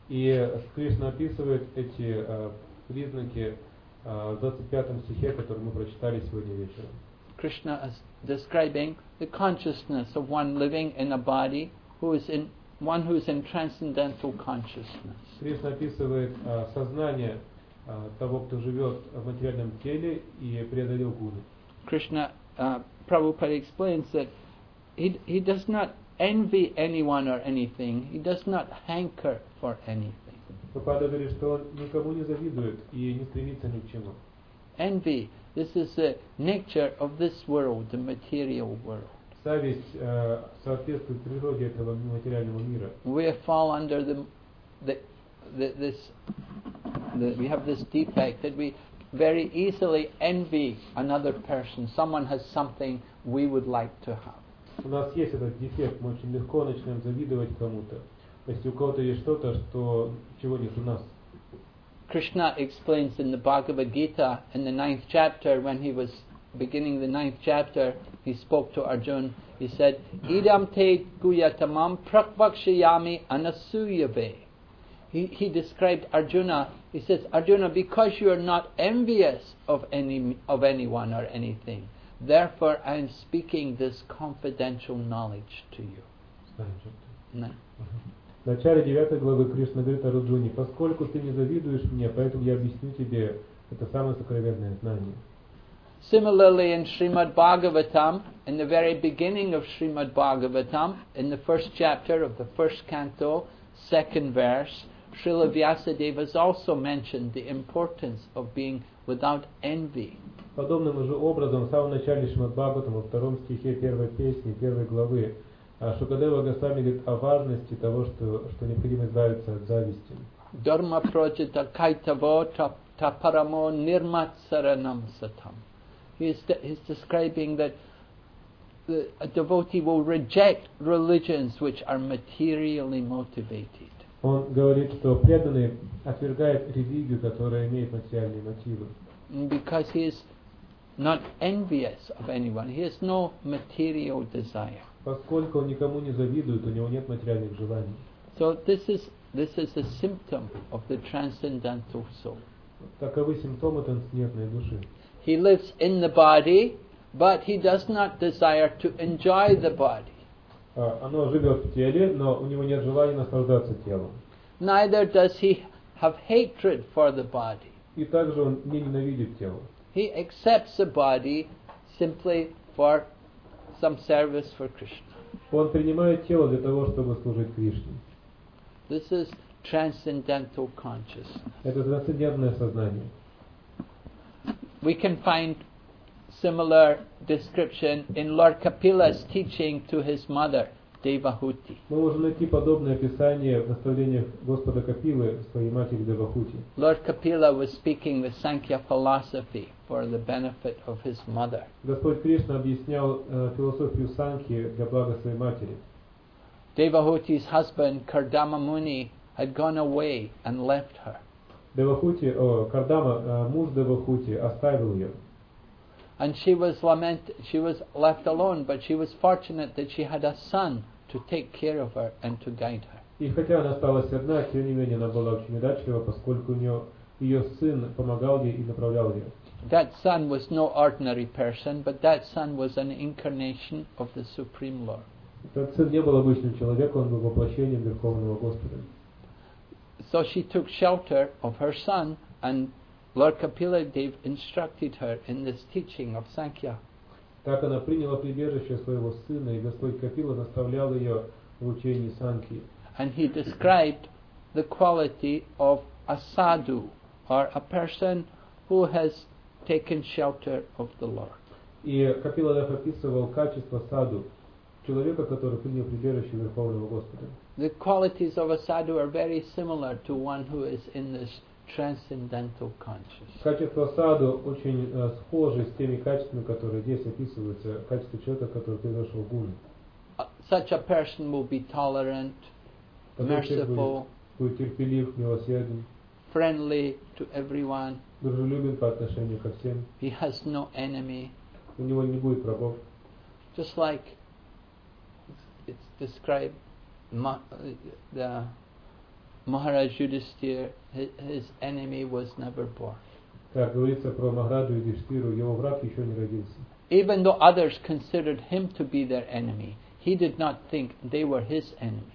И Кришна описывает эти э, признаки в двадцать пятом стихе, который мы прочитали сегодня вечером. Krishna is describing the consciousness of one living in a body who is in one who is in transcendental consciousness. Кришна описывает а, сознание а, того, кто живет в материальном теле и преодолел гуны. Krishna uh, Prabhupada explains that he, he does not envy anyone or anything. He does not hanker for anything. Прабхупада говорит, что он никому не завидует и не стремится ни к чему. Envy, this is the nature of this world, the material world. Зависть э, соответствует природе этого материального мира. We fall under the, the, the this, the, we have this defect that we very easily envy another person. Someone has something we would like to have. У нас есть этот дефект, мы очень легко начинаем завидовать кому-то. Если у кого-то есть что-то, что, чего нет у нас. Krishna explains in the Bhagavad Gita in the ninth chapter, when he was beginning the ninth chapter, he spoke to Arjuna. He said, Idam te guyatamam prakvakshayami anasuyave. He, he described Arjuna. He says, Arjuna, because you are not envious of any of anyone or anything, therefore I am speaking this confidential knowledge to you. No. В начале девятой главы Кришна говорит Арджуне, поскольку ты не завидуешь мне, поэтому я объясню тебе это самое сокровенное знание. Similarly, in Srimad Bhagavatam, in the very beginning of Srimad Bhagavatam, in the first chapter of the first canto, second verse, Srila Vyasadeva has also mentioned the importance of being without envy. Подобным же образом, в самом начале Шримад Бхагаватам, во втором стихе первой песни, первой главы, Шукадева Госвами говорит о важности того, что, что необходимо избавиться от зависти. Dharma projita kaitavo taparamo nirmatsaranam satam. He is de- he's describing that the, a devotee will reject religions which are materially motivated. Он говорит, что преданный отвергает религию, которая имеет материальные мотивы. Because he is not envious of anyone. He has no material desire. Поскольку он никому не завидует, у него нет материальных желаний. So this is this is a symptom of the transcendental soul. Таковы симптомы трансцендентной души. He lives in the body, but he does not desire to enjoy the body. Оно живет в теле, но у него нет желания наслаждаться телом. Neither does he have hatred for the body. И также он не ненавидит тело. He accepts the body simply for some service for Krishna. Он принимает тело для того, чтобы служить Кришне. This is transcendental consciousness. Это трансцендентное сознание. We can find similar description in Lord Kapila's teaching to his mother, Devahuti. Мы можем найти подобное описание в наставлениях Господа Капилы своей матери Девахути. Lord Kapila was speaking the Sankhya philosophy for the benefit of his mother. Господь Кришна объяснял э, философию Санхи для блага своей матери. Devahuti's husband, Kardama Muni, had gone away and left her. Девахути, о, Кардама, э, муж Девахути, оставил ее. And she was lament. She was left alone, but she was fortunate that she had a son to take care of her and to guide her. И хотя она осталась одна, тем не менее она была очень удачлива, поскольку у нее ее сын помогал ей и направлял ее. That son was no ordinary person, but that son was an incarnation of the Supreme Lord. Этот сын не был обычным человеком, он был воплощением Верховного Господа. So she took shelter of her son, and Lord Kapila Dev instructed her in this teaching of Sankhya. Так она приняла прибежище своего сына, и Господь Капила наставлял ее в учении Санхи. And he described the quality of a sadhu, or a person who has taken shelter of the Lord. И Капила Дев описывал качество саду, человека, который принял прибежище Верховного Господа. The qualities of a sadhu are very similar to one who is in this transcendental consciousness. Качество саду очень э, схожи с теми качествами, которые здесь описываются, качество человека, который превзошел гуны. Uh, such a person will be tolerant, Такой человек merciful, будет, будет терпелив, милосерден, friendly to everyone. дружелюбен по отношению ко всем. He has no enemy. У него не будет врагов. Just like it's, it's described, Ma, the Maharaj Yudhisthira, his, his enemy was never born. Как говорится про Махараджу Юдхиштиру, его враг еще не родился. Even though others considered him to be their enemy, he did not think they were his enemy.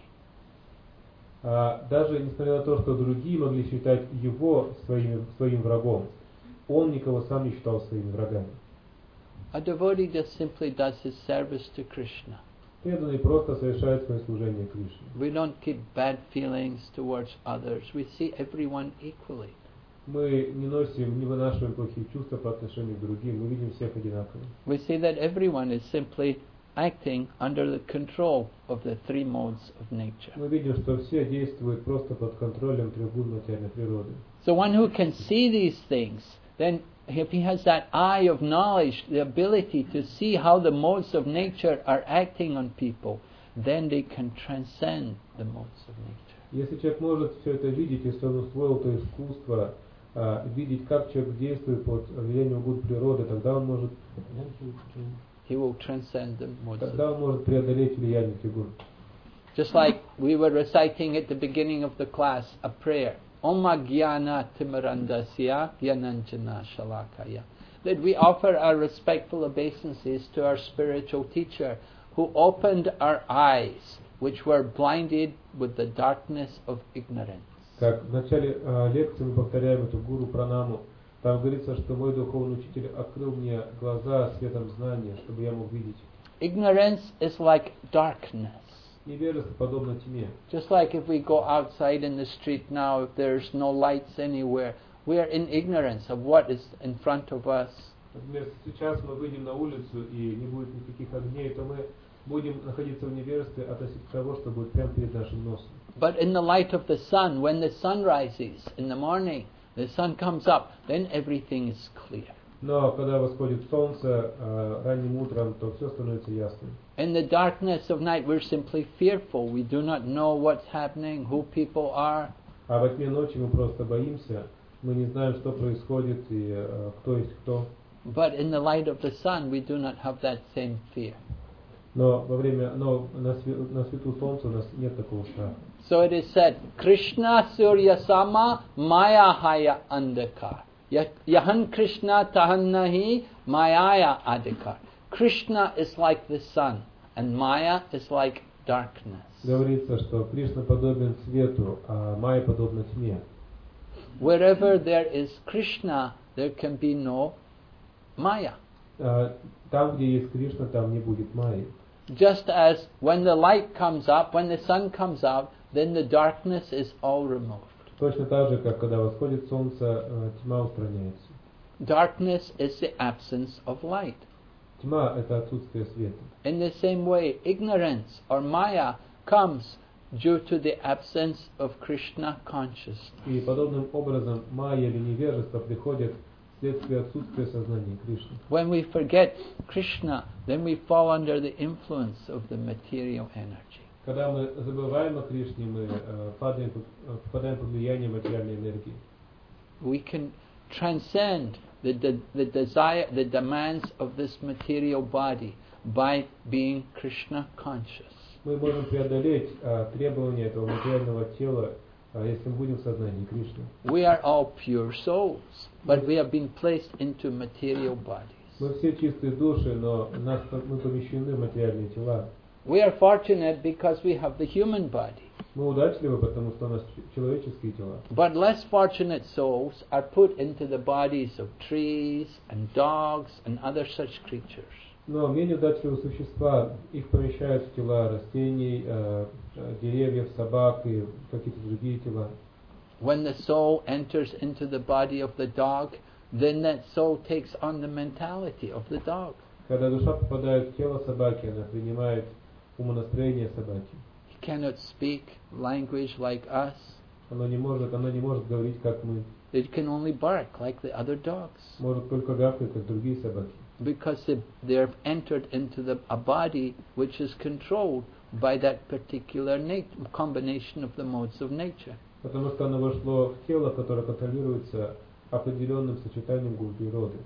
А даже несмотря на то, что другие могли считать его своим, своим врагом, он никого сам не считал своими врагами. A devotee just simply does his service to Krishna. Преданный просто совершает свое служение Кришне. We don't keep bad feelings towards others. We see everyone equally. Мы не носим, не вынашиваем плохих чувств по отношению к другим, мы видим всех одинаково. We see that everyone is simply acting under the control of the three modes of nature. Мы видим, что все действуют просто под контролем трех гун материальной природы. So one who can see these things, then if he has that eye of knowledge, the ability to see how the modes of nature are acting on people, then they can transcend the modes of nature. Если человек может все это видеть, если он усвоил то искусство, а, видеть, как человек действует под влиянием гун природы, тогда он может, He will transcend the modes of тогда он может преодолеть влияние этих гун. Just like we were reciting at the beginning of the class a prayer, Om Jnana Timarandasya Jnananjana Shalakaya, that we offer our respectful obeisances to our spiritual teacher who opened our eyes, which were blinded with the darkness of ignorance. Как в начале э, лекции мы повторяем эту гуру пранаму, там говорится, что мой духовный учитель открыл мне глаза светом знания, чтобы я мог видеть. Ignorance is like darkness. Невежество подобно тьме. Just like if we go outside in the street now, if there's no lights anywhere, we are in ignorance of what is in front of us. Например, сейчас мы выйдем на улицу и не будет никаких огней, то мы будем находиться в невежестве относительно того, что будет прямо перед нашим носом. But in the light of the sun, when the sun rises in the morning, the sun comes up, then everything is clear. Но когда восходит солнце э, ранним утром, то все становится ясным. In the darkness of night, we're simply fearful. We do not know what's happening, who people are. А во тьме ночи мы просто боимся, мы не знаем, что происходит и э, кто есть кто. But in the light of the sun, we do not have that same fear. Но во время, но на, све- на свету солнца у нас нет такого страха. So it is said, Krishna Surya Sama Maya Haya Andakar. Yahan Krishna Tahan Nahi Mayaya Adhikar. Krishna is like the sun, and Maya is like darkness. Говорится, что Кришна подобен свету, а Майя подобна тьме. Wherever there is Krishna, there can be no Maya. А, там, где есть Кришна, там не будет Майи. Just as when the light comes up, when the sun comes out, then the darkness is all removed. Точно так же, как когда восходит солнце, э, тьма устраняется. Darkness is the absence of light. Тьма – это отсутствие света. In the same way, ignorance or Maya comes due to the absence of Krishna consciousness. И подобным образом майя или невежество приходит вследствие отсутствия сознания Кришны. When we forget Krishna, then we fall under the influence of the material energy. Когда мы забываем о Кришне, мы э, падаем, под- э, попадаем под влияние материальной энергии. We can transcend the, the, the desire, the demands of this material body by being Krishna conscious. Мы можем преодолеть э, требования этого материального тела, э, если мы будем в сознании Кришны. We are all pure souls, but we have been placed into material bodies. Мы все чистые души, но нас, мы помещены в материальные тела. We are fortunate because we have the human body. Мы удачливы, потому что у нас ч- человеческие тела. But less fortunate souls are put into the bodies of trees and dogs and other such creatures. Но менее удачливые существа, их помещают в тела растений, э, э, деревьев, собак и какие-то другие тела. When the soul enters into the body of the dog, then that soul takes on the mentality of the dog. Когда душа попадает в тело собаки, она принимает умонастроение собаки. He cannot speak language like us. Она не может, она не может говорить, как мы. It can only bark like the other dogs. Может только гавкать, как другие собаки. Because they, they've entered into the, a body which is controlled by that particular nat- combination of the modes of nature. Потому что оно вошло в тело, которое контролируется определенным сочетанием гун природы.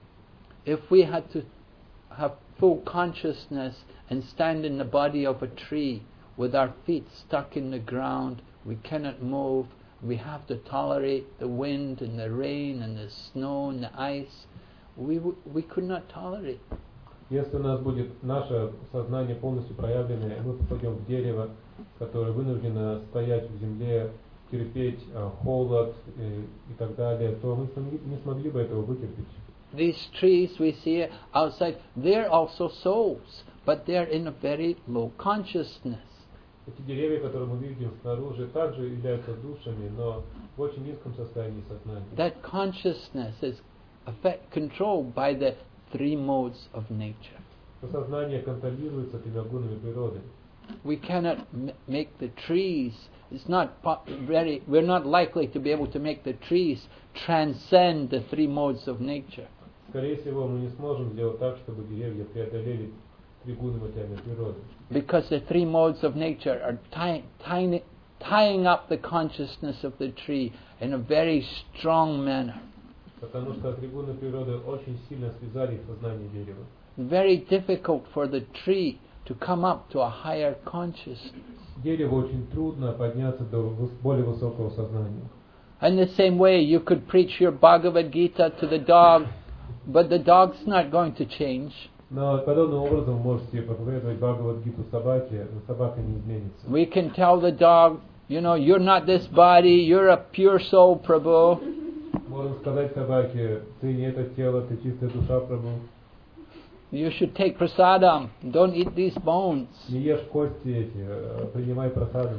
If we had to have full consciousness and stand in the body of a tree with our feet stuck in the ground, we cannot move, we have to tolerate the wind and the rain and the snow and the ice, we, w- we could not tolerate. Если у нас будет наше сознание полностью проявленное, мы попадем в дерево, которое вынуждено стоять в земле, терпеть э, холод э, и так далее, то мы см- не смогли бы этого вытерпеть. these trees we see outside, they're also souls, but they're in a very low consciousness. Эти деревья, которые мы видим снаружи, также являются душами, но в очень низком состоянии сознания. That consciousness is affect, controlled by the three modes of nature. То сознание контролируется тремя гунами природы. We cannot m- make the trees. It's not po- very. We're not likely to be able to make the trees transcend the three modes of nature. Скорее всего, мы не сможем сделать так, чтобы деревья преодолели три гуны материальной природы. Because the three modes of nature are ty- tying, tying up the consciousness of the tree in a very strong manner. Потому что три гуны природы очень сильно связали сознание дерева. Very difficult for the tree to come up to a higher consciousness. Дереву очень трудно подняться до выс- более высокого сознания. In the same way, you could preach your Bhagavad Gita to the dog, but the dog's not going to change. Но подобным образом вы можете проповедовать Бхагавад-гиту собаке, но собака не изменится. We can tell the dog, you know, you're not this body, you're a pure soul, Prabhu. Можем сказать собаке, ты не это тело, ты чистая душа, Прабху. You should take prasadam, don't eat these bones. Не ешь кости эти, э, принимай просадом.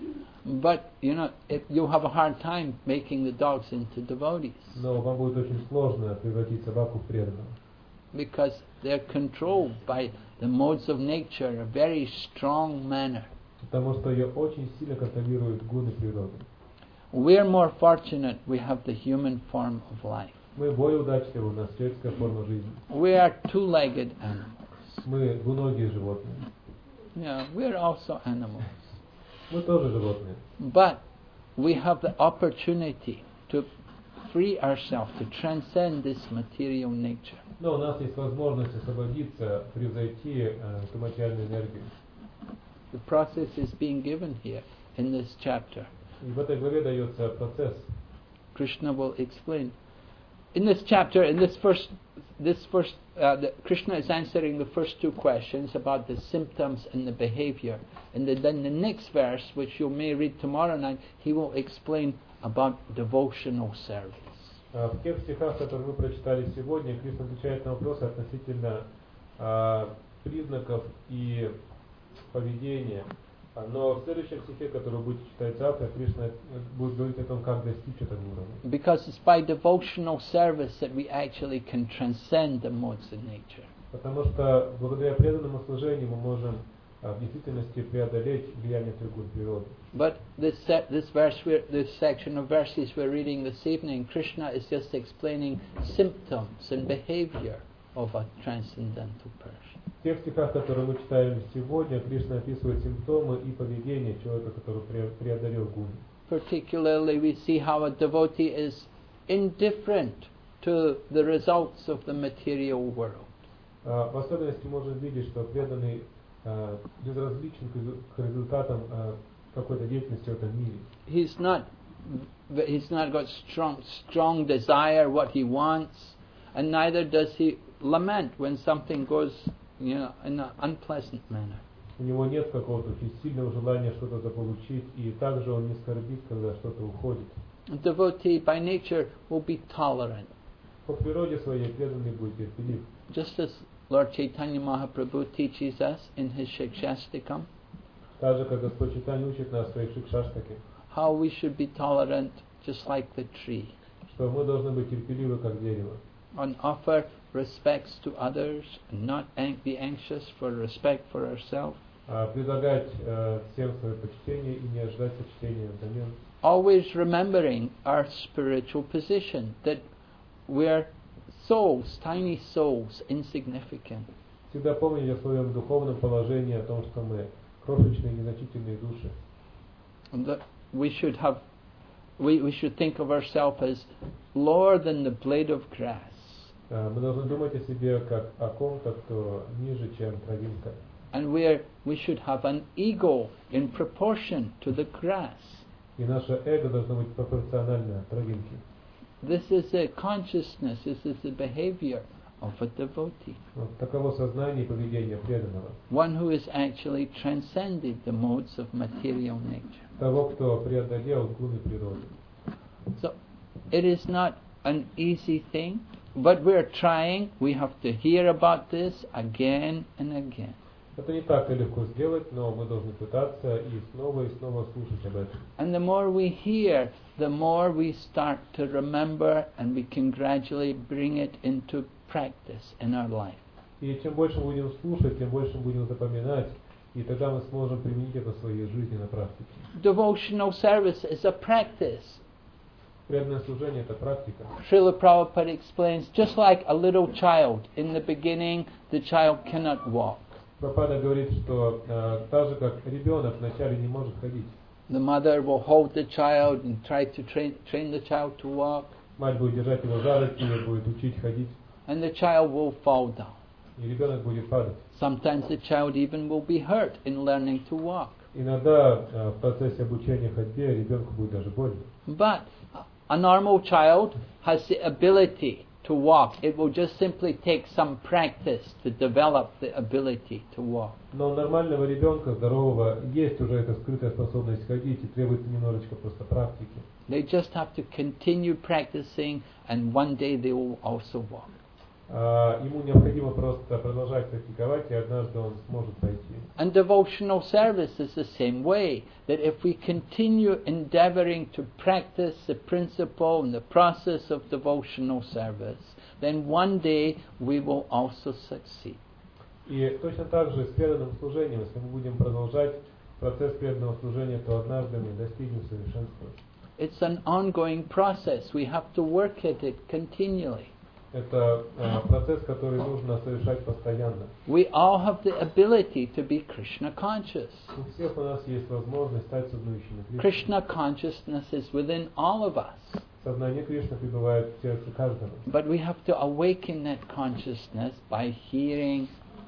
But, you know, if you have a hard time making the dogs into devotees Но вам будет очень сложно превратить собаку в преданного. because they're controlled by the modes of nature in a very strong manner. Потому что ее очень сильно контролируют гуны природы. We're more fortunate we have the human form of life. Мы более удачливы, у нас человеческая форма жизни. We are two-legged animals. Мы двуногие животные. Yeah, we're also animals. Мы тоже животные. But we have the opportunity to free ourselves, to transcend this material nature. Но у нас есть возможность освободиться, превзойти э, эту материальную энергию. The process is being given here in this chapter. И в этой главе дается процесс. Krishna will explain. In this chapter, in this first, this first, uh, the, Krishna is answering the first two questions about the symptoms and the behavior. And the, then the next verse, which you may read tomorrow night, he will explain about devotional service. А в тех стихах, которые мы прочитали сегодня, Кришна отвечает на вопросы относительно а, признаков и поведения. А, Но в следующем стихе, который вы будете читать завтра, Кришна будет говорить о том, как достичь этого уровня. Because it's by devotional service that we actually can transcend the modes of nature. Потому что благодаря преданному служению мы можем а, в действительности преодолеть влияние тригун природы. But this se- this verse, we're, this section of verses we're reading this evening, Krishna is just explaining symptoms and behavior of a transcendental person. В тех стихах, которые мы читаем сегодня, Кришна описывает симптомы и поведение человека, который пре- преодолел гуны. Particularly, we see how a devotee is indifferent to the results of the material world. А, В особенности можно видеть, что преданный а, безразличен к резу- к результатам а, какой-то деятельности в этом мире. He's not, he's not got strong, strong desire what he wants, and neither does he lament when something goes, you know, in an unpleasant manner. У него нет какого-то очень сильного желания что-то заполучить, и также он не скорбит, когда что-то уходит. A devotee by nature will be tolerant, По природе своей преданный будет терпелив. just as Lord Chaitanya Mahaprabhu teaches us in his Shikshastikam, Так же, как Господь Чайтанья учит нас в своей Шикшаштаке, how we should be tolerant just like the tree, что мы должны быть терпеливы, как дерево. and offer respects to others, and not an- be anxious for respect for ourselves. А предлагать э, всем свое почтение и не ожидать почтения взамен. Always remembering our spiritual position, that we're souls, tiny souls, insignificant. Всегда помнить о своем духовном положении, о том, что мы крошечные, незначительные души. And that we should have, we, we should think of ourselves as lower than the blade of grass. А, Мы должны думать о себе как о ком-то, кто ниже, чем травинка. And we're, we should have an ego in proportion to the grass. И наше эго должно быть пропорционально травинке. This is a consciousness, this is the behavior of a devotee. Вот таково сознание и поведение преданного. One who has actually transcended the modes of material nature. Того, кто преодолел гуны природы. So, it is not an easy thing but we're trying. We have to hear about this again and again. Это не так-то легко сделать, но мы должны пытаться и снова и снова слушать об этом. And the more we hear, the more we start to remember, and we can gradually bring it into practice in our life. И чем больше мы будем слушать, тем больше мы будем запоминать, и тогда мы сможем применить это в своей жизни на практике. Devotional service is a practice. Преданное служение – это практика. Srila Prabhupada explains, just like a little child, in the beginning the child cannot walk. Прабхупада говорит, что э, так же, как ребенок вначале не может ходить. The mother will hold the child and try to train, train the child to walk, Мать будет держать его за руки, будет учить ходить, and the child will fall down. и ребенок будет падать. Sometimes the child even will be hurt in learning to walk. Иногда э, в процессе обучения ходьбе ребенку будет даже больно. But a normal child has the ability to walk. It will just simply take some practice to develop the ability to walk. Но у нормального ребенка, здорового, есть уже эта скрытая способность ходить, и требуется немножечко просто практики. They just have to continue practicing, and one day they will also walk. А, ему необходимо просто продолжать практиковать, и однажды он сможет пойти. And devotional service is the same way, that if we continue endeavoring to practice the principle and the process of devotional service, then one day we will also succeed. И точно так же с преданным служением, если мы будем продолжать процесс преданного служения, то однажды мы достигнем совершенства. It's an ongoing process. We have to work at it continually. Это э, процесс, который нужно совершать постоянно. We all have the ability to be Krishna conscious. У всех у нас есть возможность стать сознающими Кришну. Krishna consciousness is within all of us. Сознание Кришны пребывает в сердце каждого. But we have to awaken that consciousness by hearing.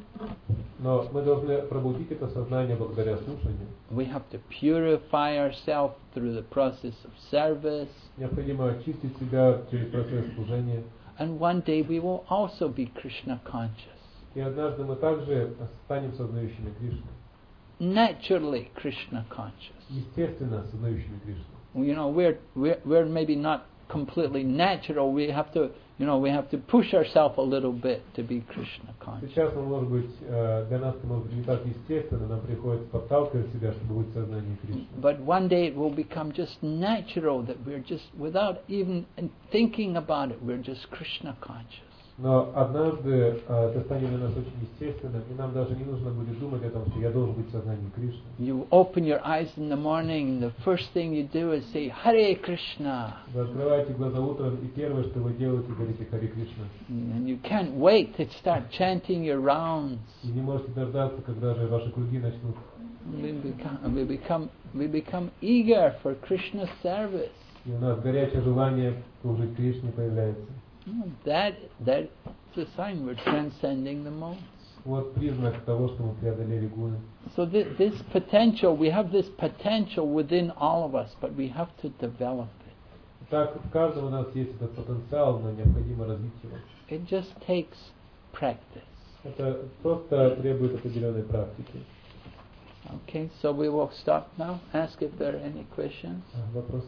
Но мы должны пробудить это сознание благодаря слушанию. We have to purify ourselves through the process of service. Необходимо очистить себя через процесс служения. And one day we will also be Krishna conscious. И однажды мы также станем сознающими Кришну. Naturally Krishna conscious. Естественно, сознающими Кришну. You know, we're, we're, we're maybe not completely natural. We have to, you know, we have to push ourselves a little bit to be Krishna conscious. Сейчас, может быть, для нас это может быть не так естественно, нам приходится подталкивать себя, чтобы быть в сознании Кришны. But one day it will become just natural that we're just, without even thinking about it, we're just Krishna conscious. Но однажды э, это станет для нас очень естественным, и нам даже не нужно будет думать о том, что я должен быть в сознании Кришны. You open your eyes in the morning, and the first thing you do is say, Hare Krishna. Вы открываете глаза утром, и первое, что вы делаете, говорите Харе Кришна. And you can't wait to start chanting your rounds. И не можете дождаться, когда же ваши круги начнут. We become, we become, we become eager for Krishna service. И у нас горячее желание служить Кришне появляется. That, that's a sign we're transcending the modes. Вот признак того, что мы преодолели гуны. So th- this potential, we have this potential within all of us, but we have to develop it. Так, в каждом у нас есть этот потенциал, но необходимо развить его. It just takes practice. Это просто требует определенной практики. Okay, so we will stop now. Ask if there are any questions. А, вопросы?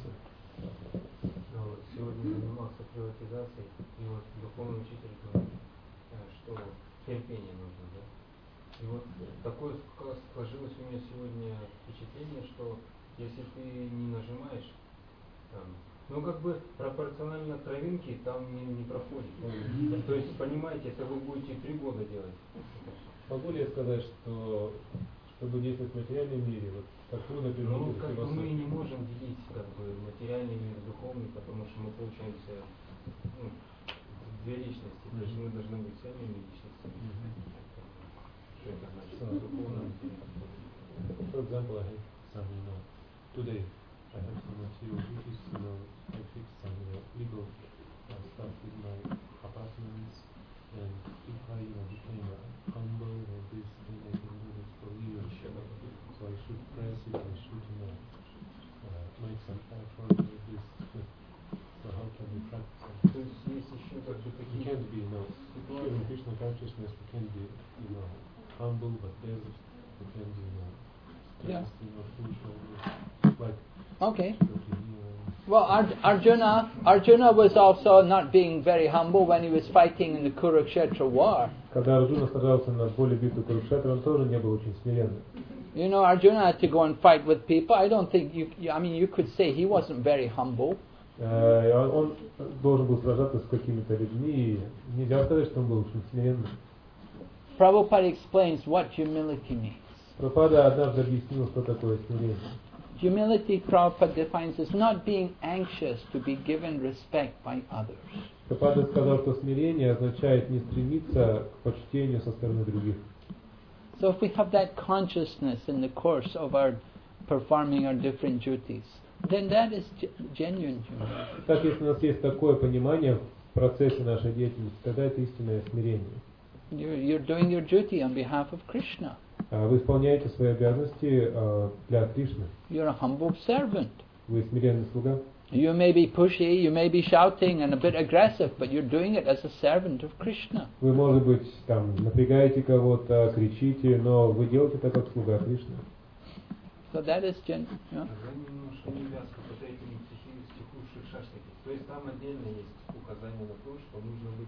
Сегодня занимался приватизацией, и вот духовный учитель говорит, что терпение нужно, да? И вот такое сложилось у меня сегодня впечатление, что если ты не нажимаешь, там, ну как бы пропорционально травинке там не, не проходит. То есть, понимаете, если вы будете три года делать. Могу ли я сказать, что чтобы действовать в материальном мире, вот как трудно Ну, пережить как бы философию? мы не можем делить как бы материальный мир и духовный, потому что мы получаемся ну, две личности. То есть мы должны быть самими личностями. Что это значит? So, Духовно. For example, I have some, you know, today I have some material duties, you know, I fixed some you know, legal uh, stuff with my apartments, and if I you know, became uh, humble and this, then I can do this for years. So I should press it, I should you know, uh, make some effort with this. So how can we practice it? То есть есть еще как бы We такие can't be, you know, pure in ситуации. Krishna consciousness, we can be, you know, humble, but there's, we can be, you know, Yeah. stressed, you know, full shoulders, like Okay. looking here and Well, Ar- Arjuna, Arjuna was also not being very humble when he was fighting in the Kurukshetra war. Когда Арджуна сражался на поле битвы Курукшетра, он тоже не был очень смиренным. You know, Arjuna had to go and fight with people. I don't think you, I mean, you could say he wasn't very humble. Uh, он должен был сражаться с какими-то людьми, и нельзя сказать, что он был очень смиренным. Prabhupada explains what humility means. Прабхупада однажды объяснил, что такое смирение. Humility, Prabhupada defines as not being anxious to be given respect by others. Прабхупада сказал, что смирение означает не стремиться к почтению со стороны других. So if we have that consciousness in the course of our performing our different duties, then that is g- genuine humility. Так, если у нас есть такое понимание в процессе нашей деятельности, тогда это истинное смирение. You're, you're doing your duty on behalf of Krishna. Вы исполняете свои обязанности для Кришны. You're a humble servant. Вы смиренный слуга. You may be pushy, you may be shouting and a bit aggressive, but you're doing it as a servant of Krishna. Вы, может быть, там напрягаете кого-то, кричите, но вы делаете это как слуга Кришны. So that is gen. Yeah? немножко не вязко под этим стиху шаштаки. То есть там отдельно есть указание на то, что нужно быть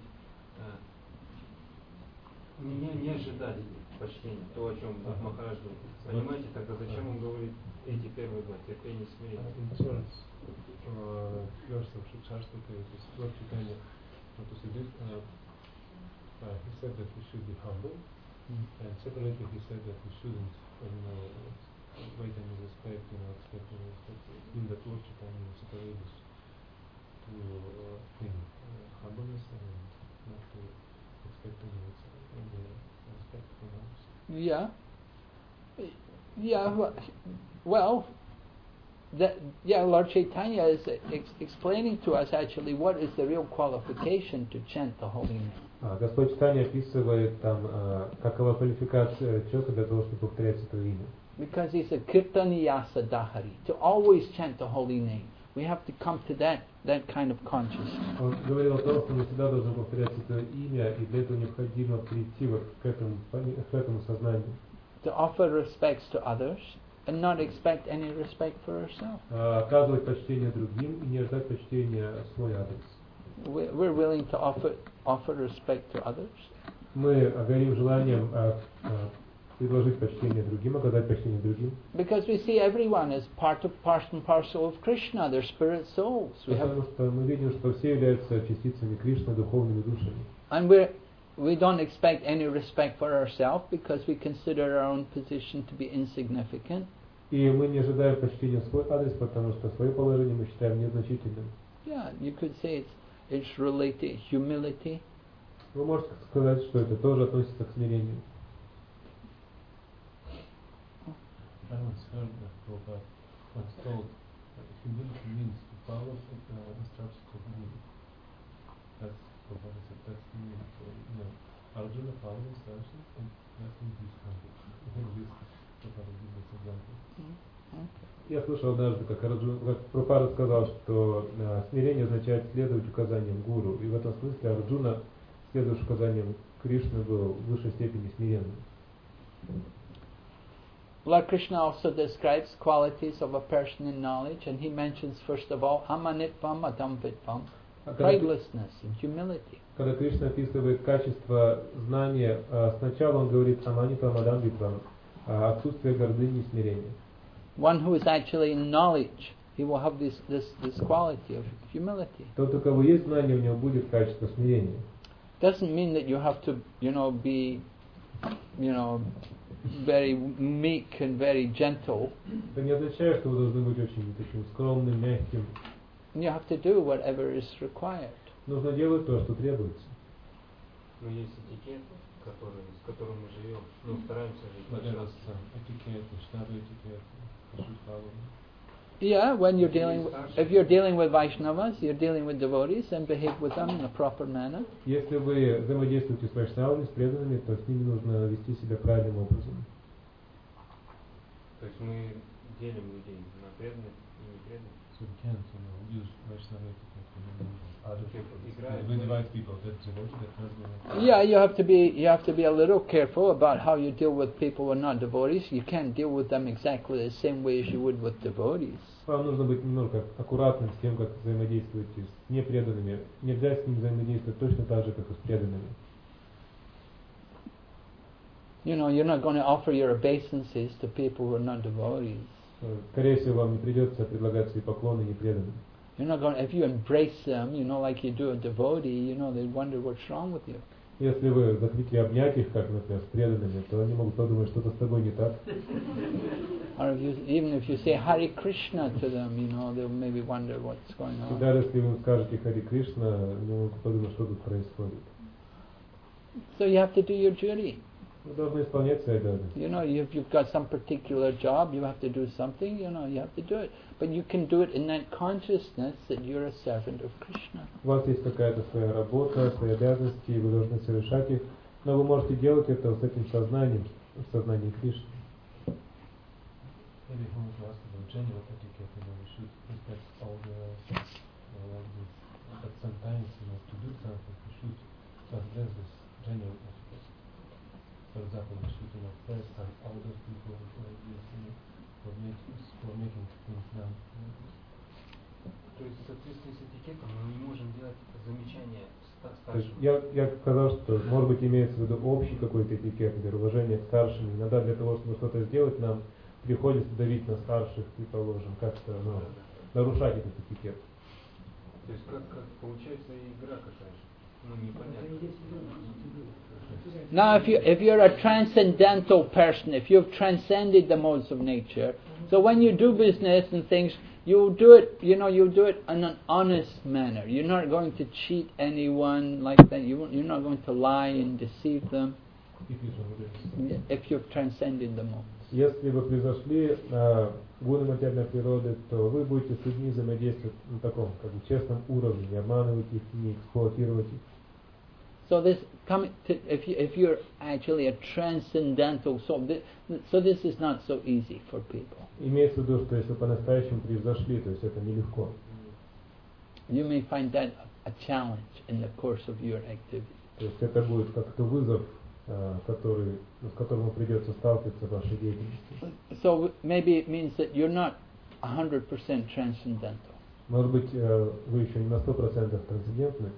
не, не ожидать почтения, то, о чем Махарадж говорит. Понимаете, тогда зачем он говорит эти первые два, терпение, смирение? Insurance. Verse of Shastaka is Lord Chaitanya. To say this, uh, uh, he said that we should be humble, mm. and separately he said that we shouldn't, uh, you know, wait any respect, you know, expect any respect. In that Lord Chaitanya separated us to uh, bring uh, humbleness and not to expect any respect from others. Yeah. Yeah. Well. That, yeah, Lord Chaitanya is ex- explaining to us actually what is the real qualification to chant the holy name. Господь Чайтанья описывает там, какова квалификация человека для того, чтобы повторять это имя. Because he's a kirtaniyasa dahari, to always chant the holy name. We have to come to that that kind of consciousness. Он говорил о том, что мы всегда должны повторять это имя, и для этого необходимо прийти вот к этому, к этому сознанию. To offer respects to others. And not expect any respect for ourselves. Оказывать почтение другим и не ждать почтения в свой адрес. We're willing to offer offer respect to others. Мы горим желанием предложить почтение другим, оказать почтение другим. Because we see everyone as part of part and parcel of Krishna, they're spirit souls. We Потому have, что мы видим, что все являются частицами Кришны, духовными душами. and we're we don't expect any respect for ourselves because we consider our own position to be insignificant. И мы не ожидаем почтения в свой адрес, потому что свое положение мы считаем незначительным. Yeah, you could say it's it's related humility. Вы можете сказать, что это тоже относится к смирению. I once heard that Prabhupada once told that humility means to follow uh, instructions of Guru. That's Prabhupada said, that's the meaning. So, you know, Arjuna followed instructions, and that means he's humble. Prabhupada gives this example. Я слышал однажды, как, Арджуна, как Прабхупада сказал, что uh, смирение означает следовать указаниям гуру. И в этом смысле Арджуна, следуя указаниям Кришны, был в высшей степени смиренным. Lord Krishna also describes qualities of a person in knowledge, and he mentions first of all amanitvam adambitvam, pridelessness and humility. Когда Кришна описывает качество знания, сначала он говорит аманитvam adambitvam, отсутствие гордыни и смирения. One who is actually in knowledge, he will have this this this quality of humility. Тот, у кого есть знание, у него будет качество смирения. Doesn't mean that you have to, you know, be, you know, very meek and very gentle. Это не означает, что вы должны быть очень таким скромным, мягким. You have to do whatever is required. Нужно делать то, что требуется. Но есть этикет, который, с которым мы живем. Ну, стараемся жить. Этикет, штабы этикет. Yeah, when you're dealing with, if you're dealing with Vaishnavas, you're dealing with devotees, and behave with them in a proper manner. Если вы взаимодействуете с вайшнавами, с преданными, то с ними нужно вести себя правильным образом. То есть мы делим людей на преданных и были преданы. So we can't, you know, use Vaishnava etiquette to remove other people. Играет We divide people, that devotee, that not Yeah, you have to be you have to be a little careful about how you deal with people who are not devotees. You can't deal with them exactly the same way as you would with devotees. Вам нужно быть немного аккуратным с тем, как взаимодействуете с непреданными. Нельзя с ними взаимодействовать точно так же, как и с преданными. You know, you're not going to offer your obeisances to people who are not devotees. Скорее всего, вам не придется предлагать свои поклоны непреданным. You're not going to, if you embrace them, you know, like you do a devotee, you know, they wonder what's wrong with you. Если вы захотите обнять их, как, например, с преданными, то они могут подумать, что-то с тобой не так. Or if you, even if you say Hare Krishna to them, you know, they'll maybe wonder what's going И on. даже если вы скажете Харе Кришна, они могут подумать, что тут происходит. So you have to do your duty. Вы должны исполнять свои обязанности. You know, if you've got some particular job, you have to do something, you know, you have to do it. But you can do it in that consciousness that you're a servant of Krishna. У вас есть какая-то своя работа, свои обязанности, и вы должны совершать их, но вы можете делать это с этим сознанием, в сознании Кришны. Maybe he wants to ask about general etiquette, you know, we should respect all the, uh, like this, but sometimes, you know, to do something, we should transgress this general etiquette. For example, we should, you know, press some older people, like this, you know, for, make, for making things done. То есть в соответствии с этикетом мы не можем делать замечания ста- То есть старшим. я, я сказал, что, может быть, имеется в виду общий какой-то этикет, например, уважение к старшим. Иногда для того, чтобы что-то сделать, нам приходится давить на старших, и положим, как-то ну, нарушать этот этикет. То есть как, как получается игра какая-то. Ну, непонятно. Now, if you if you're a transcendental person, if you've transcended the modes of nature, so when you do business and things, you'll do it. You know, you'll do it in an honest manner. You're not going to cheat anyone like that. You won't, you're not going to lie and deceive them. If you've transcended the modes. Если вы превзошли э, гуны материальной природы, то вы будете с людьми взаимодействовать на таком, как бы, честном уровне, не обманывать их, не эксплуатировать их. So this coming to, if you if you're actually a transcendental soul, this, so this is not so easy for people. Имеется в виду, что если по-настоящему превзошли, то есть это нелегко. You may find that a challenge in the course of your activity. То есть это будет как-то вызов, э, который, с которым придется сталкиваться в вашей деятельности. So maybe it means that you're not one hundred percent transcendental. Может быть, э, вы еще не на сто процентов трансцендентны.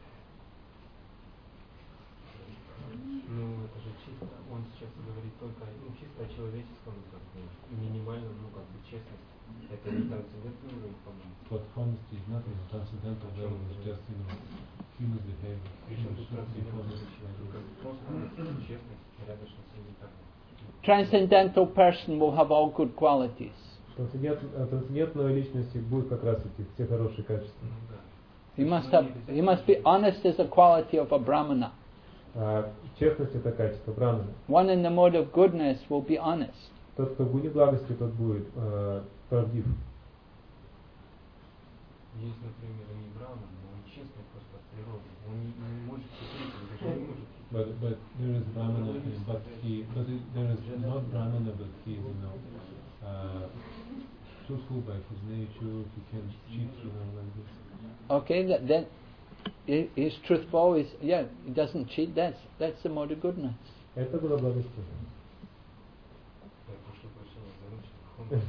Ну, это же чисто, он сейчас говорит только ну, чисто о человеческом, как бы, минимальном, ну, как бы, честность. Это не трансцендентный уровень, по-моему. But honesty is not a transcendental level, it's just, you know, human behavior. Причем тут трансцендентный человек, просто честность, порядочность и так далее. Transcendental person will have all good qualities. Трансцендентной личности будет как раз эти все хорошие качества. Ну, да. He must have. He must be honest as a quality of a brahmana. А честность это качество брамана. One in the mode of goodness will be honest. Тот, кто в гуне благости, тот будет э, правдив. Есть, например, не браман, но он честный просто от природы. Он не, не может хитрить, он даже не может. But but there is brahmana, but he but there is not brahmana, but he is, you know, uh, truthful by his nature. He can cheat, you know, like this. Okay, that then he is truthful. Is yeah, he doesn't cheat. That's that's the mode of goodness. Это было благости. Я прошу прощения за ручку.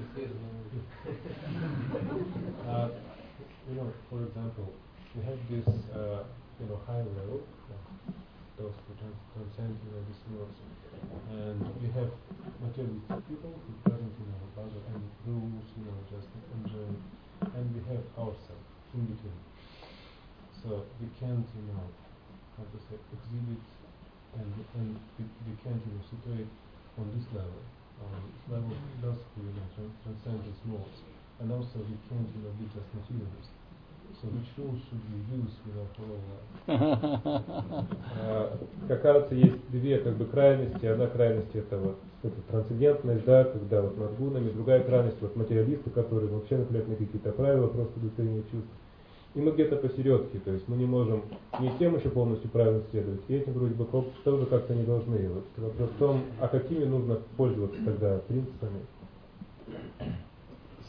Uh, you know, for example, we have this, uh, you know, high level, uh, those who trans- transcend, you know, this world, and we have materialistic people who doesn't, you know, bother any rules, you know, just enjoy, and we have ourselves in between. So we can't, you know, how to say, exhibit, and and we, we can't, you know, situate on this level. Um, level those who, you know, tran- transcend these modes. And also we can't, you know, be just materialists. So which rules should we use, you know, for all that? uh, как кажется, есть две как бы крайности. Одна крайность это вот это трансцендентность, да, когда вот над гунами, другая крайность вот материалисты, которые вообще наплевать на какие-то правила, просто удовлетворение чувств. И мы где-то посередке, то есть мы не можем не тем еще полностью правильно следовать, и этим вроде бы тоже как-то не должны. Вот вопрос в том, а какими нужно пользоваться тогда принципами. So that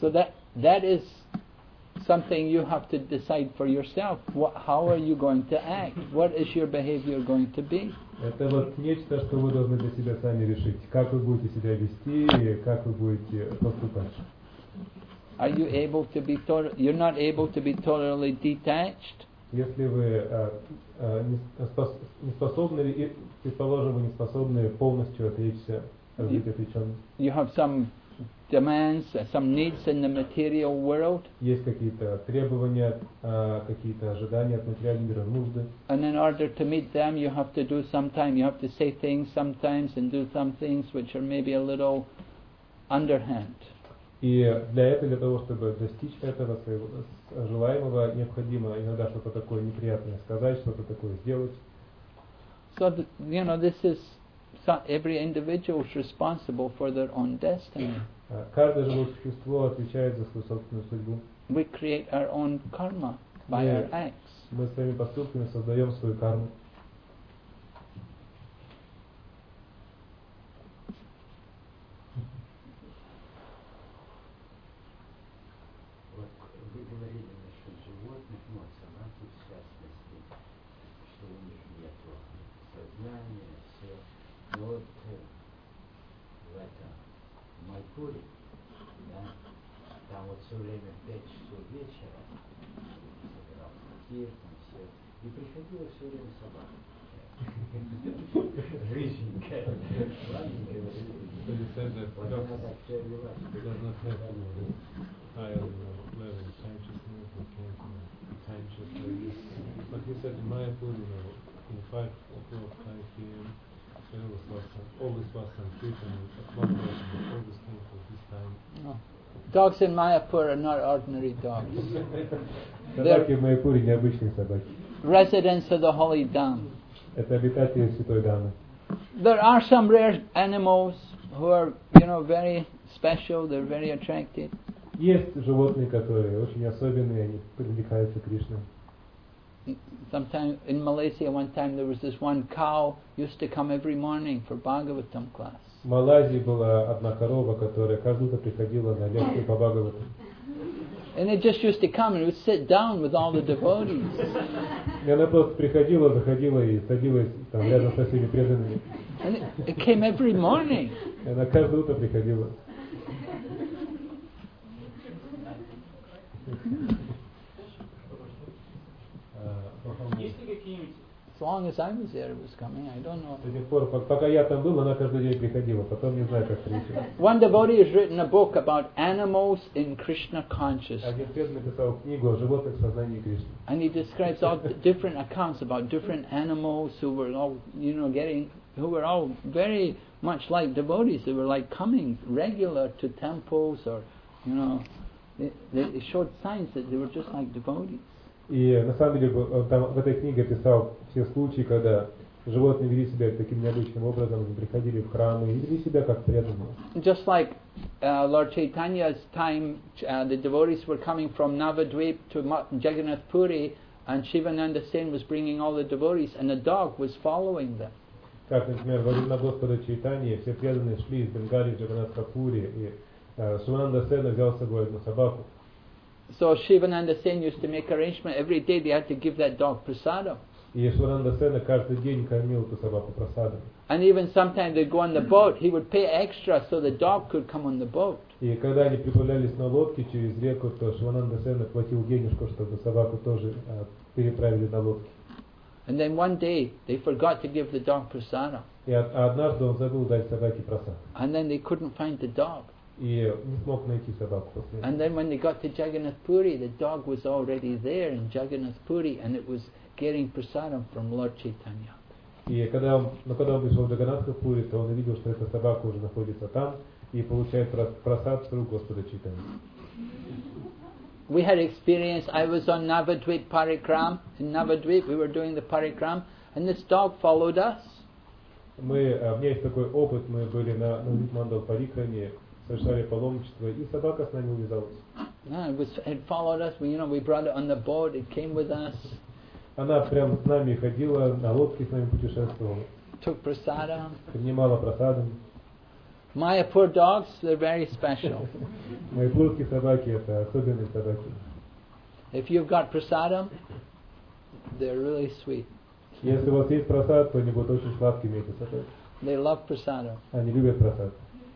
that is something you have to decide for yourself. What, how are you going to act? What is your behavior going to be? Это вот нечто, что вы должны для себя сами решить. Как вы будете себя вести и как вы будете поступать. Are you able to be total, you're not able to be totally detached? Если вы а, а, не, спос, не способны, и, предположим, вы не способны полностью отречься, развить отвлеченность. You have some demands, some needs in the material world. Есть какие-то требования, а, какие-то ожидания от материального мира, нужды. And in order to meet them, you have to do sometime, you have to say things sometimes and do some things which are maybe a little underhand. И для этого, для того, чтобы достичь этого своего желаемого, необходимо иногда что-то такое неприятное сказать, что-то такое сделать. So, the, you know, this is, so every individual is responsible for their own destiny. Каждое живое существо отвечает за свою собственную судьбу. We create our own karma by Мы, our acts. мы своими поступками создаем свою карму. Вы говорили насчет животных, но собаки в частности, что у них нет сознания, все. Но вот в этом Майпуре, да, там вот все время в пять часов вечера собирался тир, там все, и приходила все время собака. Рыженькая, маленькая, вот она так все велась. higher level consciousness or consciousness. But he said in Mayapur, you know, in five o'clock, five p.m., there always was some, always was some kirtan, at one person, always came for this time. No. Dogs in Mayapur are not ordinary dogs. Собаки в Майяпуре необычные собаки. Residents of the Holy Dham. Это обитатели Святой Дамы. There are some rare animals who are, you know, very special, they're very attractive. Есть животные, которые очень особенные, они привлекаются Кришной. Sometime in Malaysia, one time there was this one cow used to come every morning for Bhagavatam class. В Малайзии была одна корова, которая каждое утро приходила на лекцию по Бхагавату. And it just used to come and would sit down with all the devotees. И она просто приходила, заходила и садилась там рядом со всеми преданными. And it, it came every morning. И она каждое утро приходила. Есть ли какие-нибудь... As long as I was there, it was coming. I don't know. До тех пор, пока я там был, она каждый день приходила. Потом не знаю, как приезжала. One devotee has written a book about animals in Krishna consciousness. Один преданный написал книгу о животных в сознании Кришны. And he describes all the different accounts about different animals who were all, you know, getting, who were all very much like devotees. They were like coming regular to temples, or, you know, they, they showed signs that they were just like devotees. И на самом деле он там в этой книге описал все случаи, когда животные вели себя таким необычным образом, они приходили в храмы и вели себя как преданные. Just like uh, Lord Chaitanya's time, uh, the devotees were coming from Navadvip to Jagannath Puri, and Shivananda Sen was bringing all the devotees, and a dog was following them. Как, например, во времена Господа Чайтаньи все преданные шли из Бенгалии в Джаганнатха-Пури, и uh, Шивананда Сена взял с собой одну собаку. So Shivananda Sen used to make arrangement every day they had to give that dog prasadam. И Шивананда Сена каждый день кормил эту собаку прасадом. And even sometimes they'd go on the boat, he would pay extra so the dog could come on the boat. И когда они приплавлялись на лодке через реку, то Шивананда Сена платил денежку, чтобы собаку тоже uh, переправили на лодке. And then one day they forgot to give the dog prasadam. И а однажды он забыл дать собаке прасад. And then they couldn't find the dog. И не смог найти собаку после этого. And then when they got to Jagannath Puri, the dog was already there in Jagannath Puri, and it was getting prasadam from Lord Chaitanya. И когда он, но когда он пришел в Джаганнатха-Пури, то он увидел, что эта собака уже находится там и получает прасад с рук Господа Чайтаньи. We had experience, I was on Navadvip Parikram, in Navadvip we were doing the Parikram, and this dog followed us. Мы, у меня есть такой опыт, мы были на Навадвип Парикраме, совершали паломничество, и собака с нами увязалась. Yeah, it, was, it followed us, we, you know, we brought it on the boat, it came with us. Она прямо с нами ходила, на лодке с нами путешествовала. Took prasadam. Принимала просадом. Mayapur dogs, they're very special. Майпурские собаки это особенные собаки. If you've got prasadam, they're really sweet. Если у вас есть просад, то они будут очень сладкими, эти собаки. They love prasadam. Они любят просад.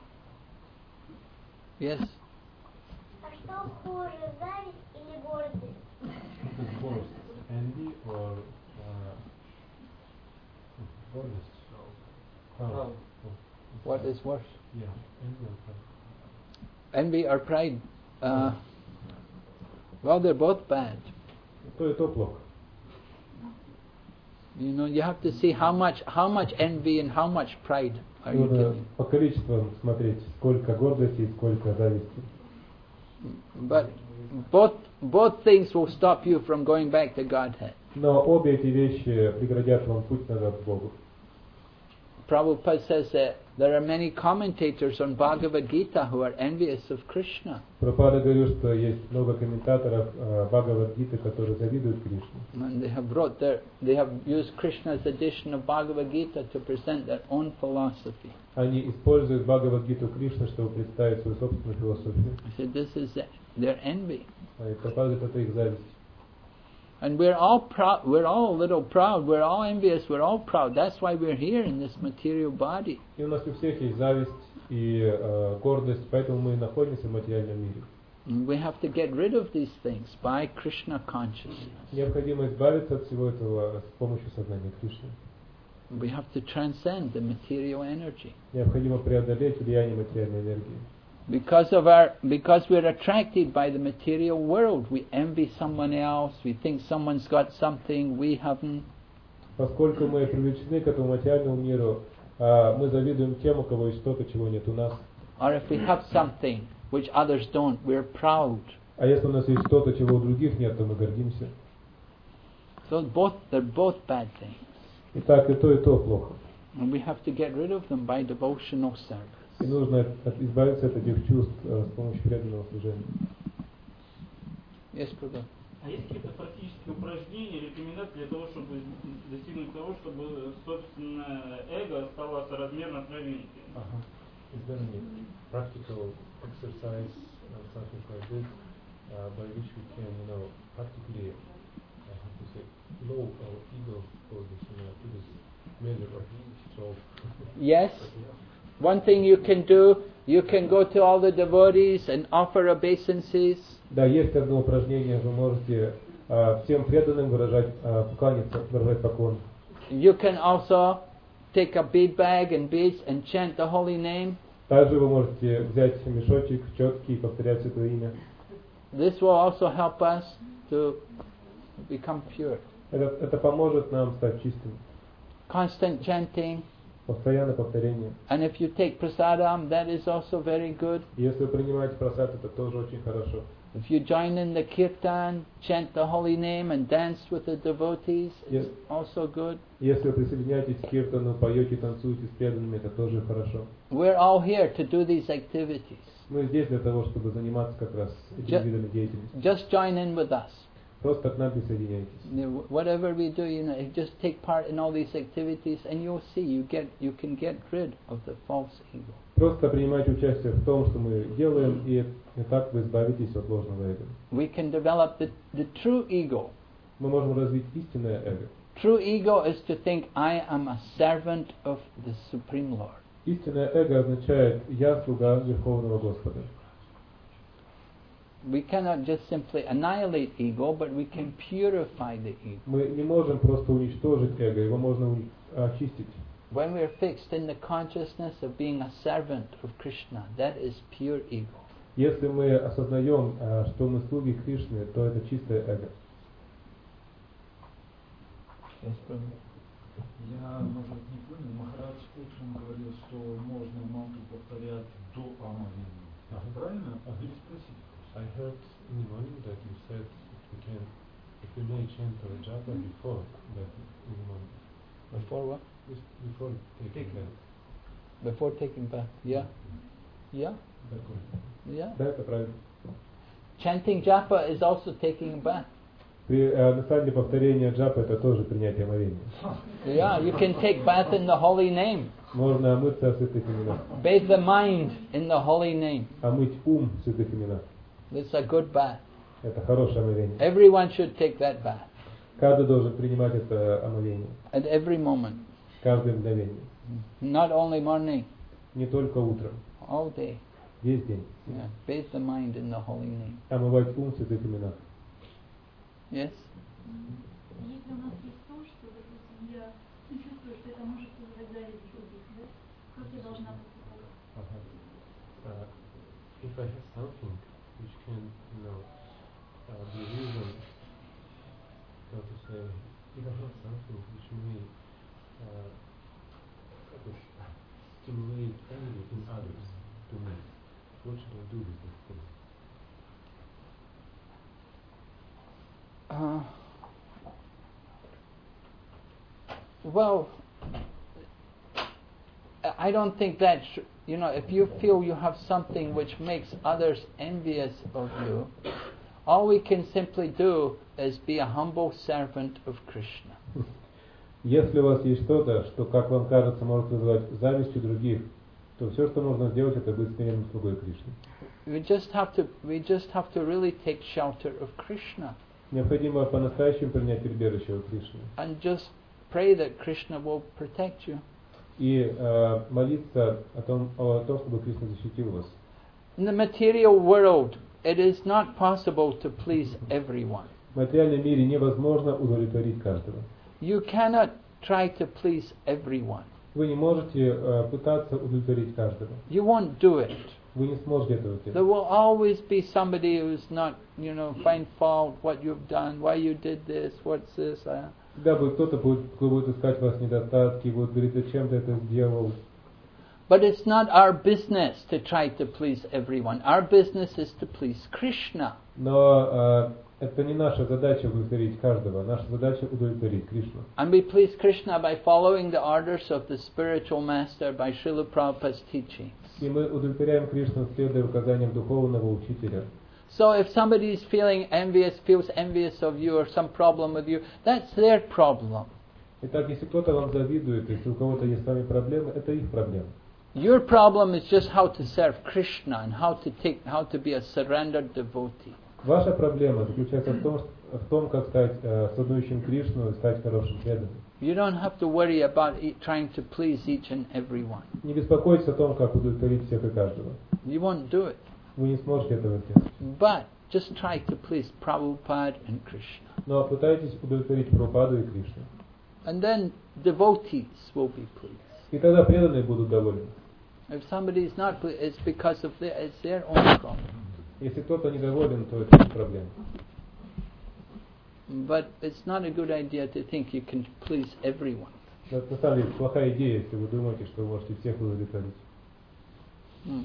Yes. А что хуже, зависть или гордость? Both envy or uh, гордость. Proud. What is worse? Yeah, envy or pride. Envy or pride? Uh, well, they're both bad. То и то плохо. You know, you have to see how much how much envy and how much pride are you Нужно giving. по количествам смотреть, сколько гордости и сколько зависти. But both both things will stop you from going back to Godhead. Но обе эти вещи преградят вам путь назад к Богу. Prabhupada says that there are many commentators on Bhagavad Gita who are envious of Krishna. Прабхупада говорил, что есть много комментаторов Бхагавад-гиты, которые завидуют Кришне. And they have wrote their, they have used Krishna's edition of Bhagavad Gita to present their own philosophy. Они используют Бхагавад-гиту Кришны, чтобы представить свою собственную философию. I said this is their envy. И Прабхупада говорит, это их зависть. And we're all proud, we're all a little proud, we're all envious, we're all proud. That's why we're here in this material body. И у нас у всех есть зависть и э, гордость, поэтому мы находимся в материальном мире. And we have to get rid of these things by Krishna consciousness. Необходимо избавиться от всего этого с помощью сознания Кришны. We have to transcend the material energy. Необходимо преодолеть влияние материальной энергии. Because of our, because we're attracted by the material world, we envy someone else. We think someone's got something we haven't. Поскольку мы привлечены к этому материальному миру, а, мы завидуем тем, у кого есть что-то, чего нет у нас. Or if we have something which others don't, we're proud. А если у нас есть что-то, чего у других нет, то мы гордимся. So both, they're both bad things. И так и то, и то плохо. And we have to get rid of them by devotional service. И нужно от, избавиться от этих чувств э, с помощью преданного служения. Yes, Prabhu. А есть какие-то практические упражнения или рекомендации для того, чтобы достигнуть того, чтобы собственное эго стало соразмерно травинке? Uh-huh. Is there any practical exercise or something like this uh, by which we can, you know, practically, uh, how to say, low our ego for this, you know, to this measure of so. Yes. One thing you can do, you can go to all the devotees and offer obeisances. Да, есть одно упражнение, вы можете uh, всем преданным выражать, uh, кланяться, выражать поклон. You can also take a bead bag and beads and chant the holy name. Также вы можете взять мешочек, четки и повторять святое имя. This will also help us to become pure. Это, это поможет нам стать чистым. Constant chanting. Постоянное повторение. And if you take prasadam, that is also very good. Если вы принимаете просад, это тоже очень хорошо. If you join in the kirtan, chant the holy name and dance with the devotees, Yes. it's also good. Если вы присоединяетесь к киртану, поете, танцуете с преданными, это тоже хорошо. We're all here to do these activities. Мы здесь для того, чтобы заниматься как раз этими Ju- видами деятельности. Just join in with us. Просто к нам присоединяйтесь. You know, whatever we do, you know, just take part in all these activities, and you'll see you get you can get rid of the false ego. Просто принимайте участие в том, что мы делаем, и, и так вы избавитесь от ложного эго. We can develop the, the true ego. Мы можем развить истинное эго. True ego is to think I am a servant of the Supreme Lord. Истинное эго означает «я слуга Верховного Господа». We cannot just simply annihilate ego, but we can purify the ego. Мы не можем просто уничтожить эго, его можно уни- очистить. When we are fixed in the consciousness of being a servant of Krishna, that is pure ego. Если мы осознаем, а, что мы слуги Кришны, то это чистое эго. Я, может, не понял, Махарадж утром говорил, что можно мантру повторять до омовения. Ага. Правильно? Ага. Или спросить? I heard in the morning that you said we can, if we may chant or japa before that in the morning. Before what? Just before taking that. Before taking bath. Yeah. Yeah. That's correct. Yeah. Да, это правильно. Chanting japa is also taking a bath. При, э, на самом деле повторение джапа это тоже принятие омовения. Yeah, you can take bath in the holy name. Можно омыться в святых именах. Bathe the mind in the holy name. Омыть ум в святых именах. It's a good bath. Это хорошее омовение. Everyone should take that bath. Каждый должен принимать это омовение. At every moment. Каждое мгновение. Not only morning. Не только утром. All day. Весь день. Yeah. Bathe the mind in the holy name. Омывать ум в святых именах. Yes? Если у нас есть то, что, допустим, я чувствую, что это может вызывать зависть других, да? Как я должна поступать? Uh-huh. Uh, if I have something which can, you know, uh, be reason, how to say, if I have something which may uh, stimulate envy in others to me, what should I do with this thing? Uh, well, I don't think that, sh- you know, if you feel you have something which makes others envious of you, all we can simply do is be a humble servant of Krishna. Если у вас есть что-то, что, как вам кажется, может вызывать зависть у других, то все, что можно сделать, это быть смиренным слугой Кришны. We just have to, we just have to really take shelter of Krishna. Необходимо по-настоящему принять прибежище у Кришны. And just pray that Krishna will protect you. И э, молиться о том, о том, чтобы Кришна защитил вас. In the material world, it is not possible to please everyone. В материальном мире невозможно удовлетворить каждого. You cannot try to please everyone. Вы не можете э, пытаться удовлетворить каждого. You won't do it. Вы не сможете этого сделать. There will always be somebody who's not, you know, find fault what you've done, why you did this, what's this. Uh. Всегда будет кто-то, будет, кто будет искать у вас недостатки, будет говорить, зачем ты это сделал. But it's not our business to try to please everyone. Our business is to please Krishna. Но э, это не наша задача удовлетворить каждого. Наша задача удовлетворить Кришну. And we please Krishna by following the orders of the spiritual master by Srila Prabhupada's teachings. И мы удовлетворяем Кришну, следуя указаниям духовного учителя. So if somebody is feeling envious, feels envious of you or some problem with you, that's their problem. Итак, если кто-то вам завидует, если у кого-то есть с вами проблемы, это их проблема. Your problem is just how to serve Krishna and how to take, how to be a surrendered devotee. Ваша проблема заключается в том, в том как стать э, следующим Кришну и стать хорошим преданным. You don't have to worry about e- trying to please each and everyone. Не беспокойтесь о том, как удовлетворить всех и каждого. You won't do it. Вы не сможете этого сделать. But just try to please Prabhupada and Krishna. Но пытайтесь удовлетворить Прабхупаду и Кришну. And then devotees will be pleased. И тогда преданные будут довольны. If somebody is not pleased, it's because of their, it's their own problem. Если кто-то недоволен, то это их проблема. But it's not a good idea to think you can please everyone. Это на самом деле плохая идея, если вы думаете, что вы можете всех удовлетворить. Mm.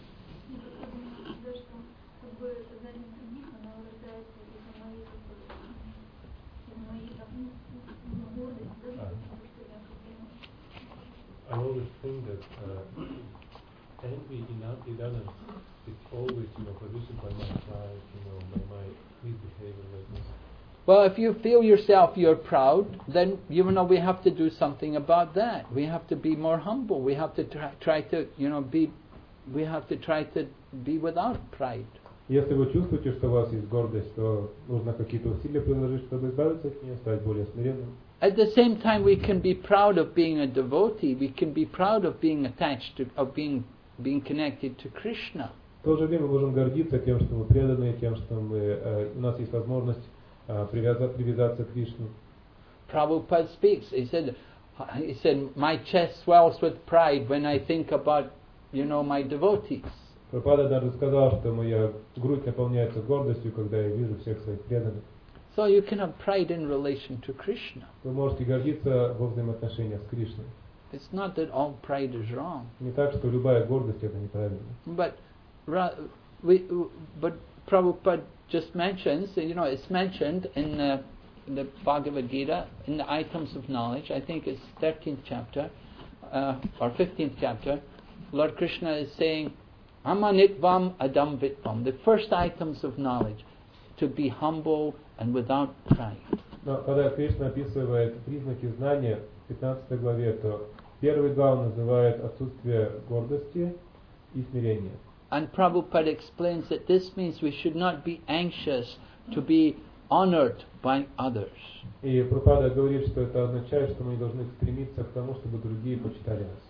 I always think that uh, envy in others is always, you know, produced by my pride, you know, by my misbehavior like this. Well, if you feel yourself you're proud, then you know we have to do something about that. We have to be more humble. We have to try, try to, you know, be. We have to try to be without pride. Если вы чувствуете, что у вас есть гордость, то нужно какие-то усилия приложить, чтобы избавиться от нее, стать более смиренным. At the same time, we can be proud of being a devotee. We can be proud of being attached to, of being being connected to Krishna. В то же время мы можем гордиться тем, что мы преданы, тем, что мы, э, у нас есть возможность э, привязаться, привязаться к Кришне. Prabhupada speaks. He said, he said, my chest swells with pride when I think about, you know, my devotees. Прабхупада даже сказал, что моя грудь наполняется гордостью, когда я вижу всех своих преданных. So you can have pride in relation to Krishna. Вы можете гордиться во взаимоотношениях с Кришной. It's not that all pride is wrong. Не так, что любая гордость это неправильно. But, we, but Prabhupada just mentions, you know, it's mentioned in the, in the Bhagavad Gita, in the items of knowledge, I think it's thirteenth chapter, uh, or fifteenth chapter, Lord Krishna is saying, Amanitvam Adam Vitvam, the first items of knowledge, to be humble and without pride. Но когда Кришна описывает признаки знания в пятнадцатой главе, то первый два он называет отсутствие гордости и смирения. And Prabhupada explains that this means we should not be anxious to be honored by others. И Прабхупада говорит, что это означает, что мы не должны стремиться к тому, чтобы другие почитали нас.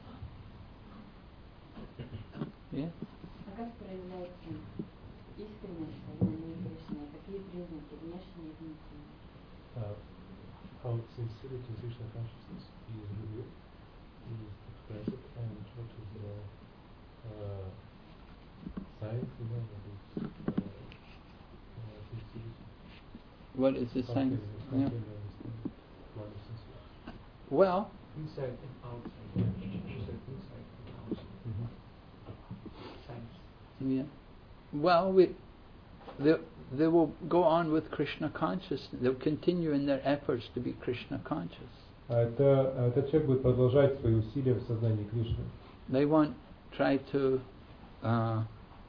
Yeah? А как проявляется искренность сознания Кришны? Какие признаки внешние и внутренние? Uh, how sincerity Krishna consciousness is revealed, is expressed, and what is the uh, signs, you know, that is uh, uh, sincerity. What is the How sign? can- how Yeah. can you understand what is sincere? Well, Inside and outside. Inside, inside and outside. Mhm. Signs. yeah. Well, we they, they will go on with Krishna consciousness. They'll continue in their efforts to be Krishna conscious. А это, а этот человек будет продолжать свои усилия в сознании Кришны. They won't try to uh,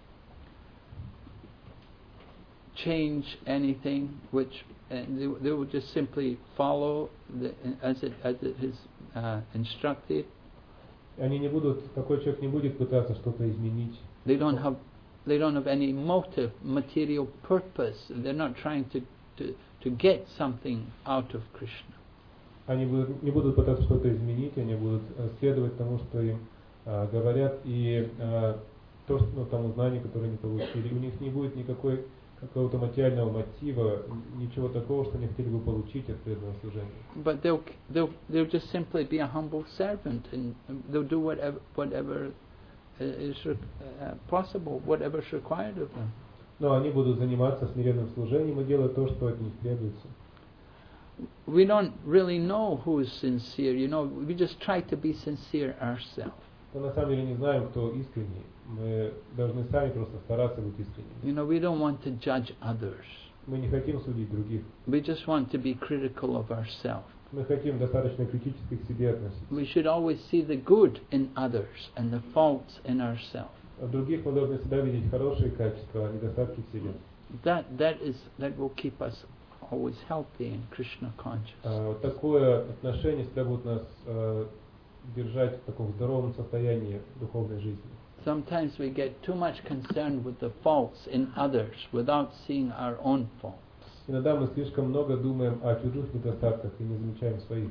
change anything, which and they, they will just simply follow the, as it as it is uh, instructed. Они не будут, такой человек не будет пытаться что-то изменить. They don't have they don't have any motive, material purpose. They're not trying to, to, to get something out of Krishna. Они будут, не будут пытаться что-то изменить, они будут э, следовать тому, что им э, говорят, и э, то, что, ну, тому знанию, которое они получили. У них не будет никакой какого-то материального мотива, ничего такого, что они хотели бы получить от преданного служения. But they'll they'll they'll just simply be a humble servant, and they'll do whatever whatever is uh, possible, whatever is required of them. Но они будут заниматься смиренным служением и делать то, что от них требуется. We don't really know who is sincere, you know, we just try to be sincere ourselves. Мы на самом деле не знаем, кто искренний. Мы должны сами просто стараться быть искренними. You know, we don't want to judge others. Мы не хотим судить других. We just want to be critical of ourselves. Мы хотим достаточно критически к себе относиться. We should always see the good in others and the faults in ourselves. А в других мы должны всегда видеть хорошие качества, а недостатки в себе. That that is that will keep us always healthy and Krishna conscious. А, вот такое отношение всегда будет нас э, держать в таком здоровом состоянии духовной жизни. Sometimes we get too much concerned with the faults in others without seeing our own faults. Иногда мы слишком много думаем о чужих недостатках и не замечаем своих.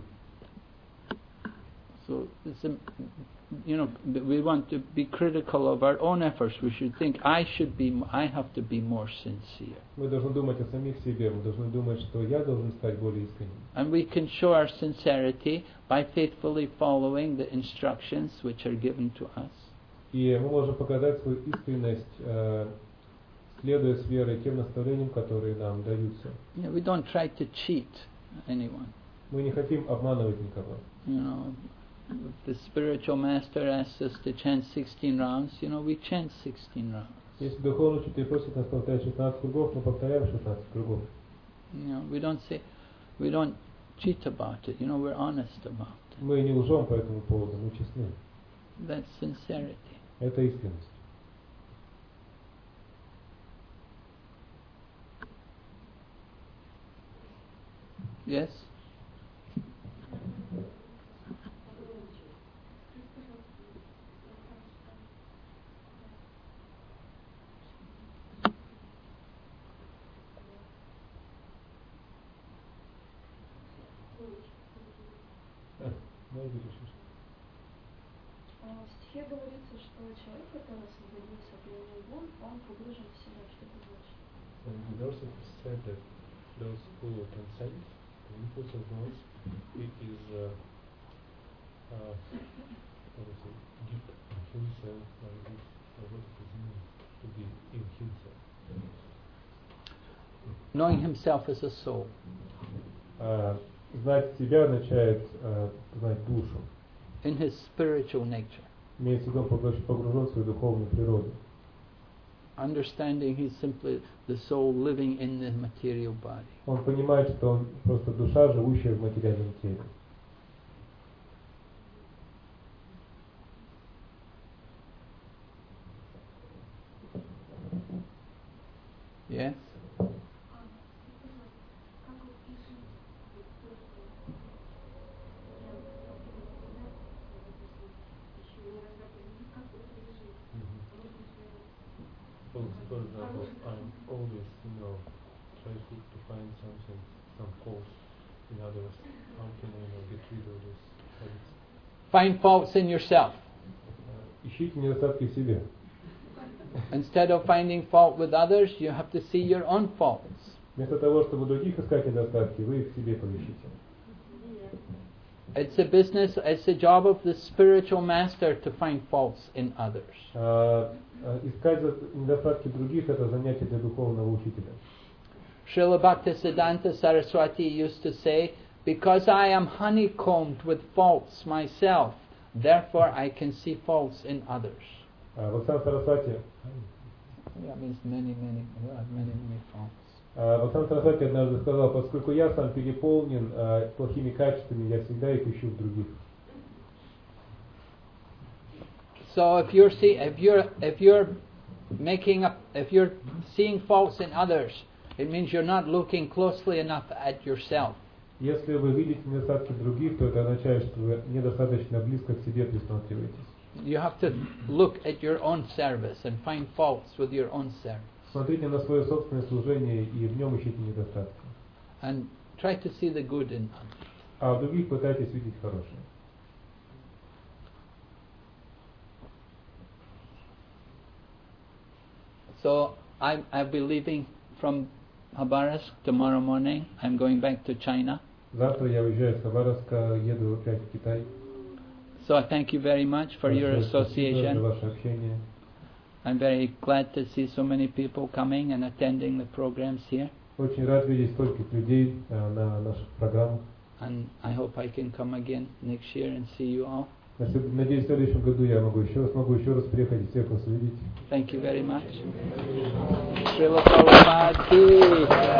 So, it's a, you know, we want to be critical of our own efforts. We should think, I should be, I have to be more sincere. Мы должны думать о самих себе, мы должны думать, что я должен стать более искренним. And we can show our sincerity by faithfully following the instructions which are given to us. И мы можем показать свою искренность, э, следуя с верой тем наставлениям, которые нам даются. You know, we don't try to cheat anyone. Мы не хотим обманывать никого. You know, if the spiritual master asks us to chant sixteen rounds, you know, we chant sixteen rounds. Если духовный учитель просит нас повторять шестнадцать кругов, мы повторяем шестнадцать кругов. You know, we don't say, we don't cheat about it. You know, we're honest about it. Мы не лжем по этому поводу, мы честны. That's sincerity. Это искренность. Yes? Может быть, еще что-то. В стихе говорится, что человек, который освободился от его, он погружен в себя. Что это значит? And the verse is said that those who transcend the impulse of noise, it is uh, uh, what is it, deep in himself, like this, or what does it mean to be in himself? Knowing himself as a soul. Uh, знать себя означает uh, знать душу. In his spiritual nature. Имеется в виду, он погружен в свою духовную природу. Understanding he's simply the soul living in the material body. Он понимает, что он просто душа, живущая в материальном теле. Yes? I'm always, you know, try to, to find something, some faults in others. How can I, you know, get rid of this habits? Find faults in yourself. Uh, Ищите недостатки в себе. Instead of finding fault with others, you have to see your own faults. Вместо того, чтобы у других искать недостатки, вы их в себе поищите. It's a business, it's a job of the spiritual master to find faults in others. А, а, искать за- недостатки других – это занятие для духовного учителя. Srila Bhaktisiddhanta Saraswati used to say, because I am honeycombed with faults myself, therefore I can see faults in others. А, Бхактисиданта Сарасвати, That means many, many, many, many faults. а, Бхактисиданта Сарасвати однажды сказал, поскольку я сам переполнен а, плохими качествами, я всегда их ищу в других. So if you're see, if you're if you're making up, if you're seeing faults in others, it means you're not looking closely enough at yourself. Если вы видите недостатки других, то это означает, что вы недостаточно близко к себе присматриваетесь. You have to look at your own service and find faults with your own service, Смотрите на свое собственное служение и в нем ищите недостатки. and try to see the good in others. А в других пытайтесь видеть хорошее. So I I'll be leaving from Habarovsk tomorrow morning. I'm going back to China. Завтра я уезжаю из Хабаровска, еду опять в Китай. So I thank you very much for your Большое спасибо за association. ваше общение. I'm very glad to see so many people coming and attending the programs here. Очень рад видеть стольких людей э, на наших программах. And I hope I can come again next year and see you all. Надеюсь, в следующем году я могу еще, смогу еще раз приехать и всех вас увидеть. Thank you very much. Srila Prabhupada ki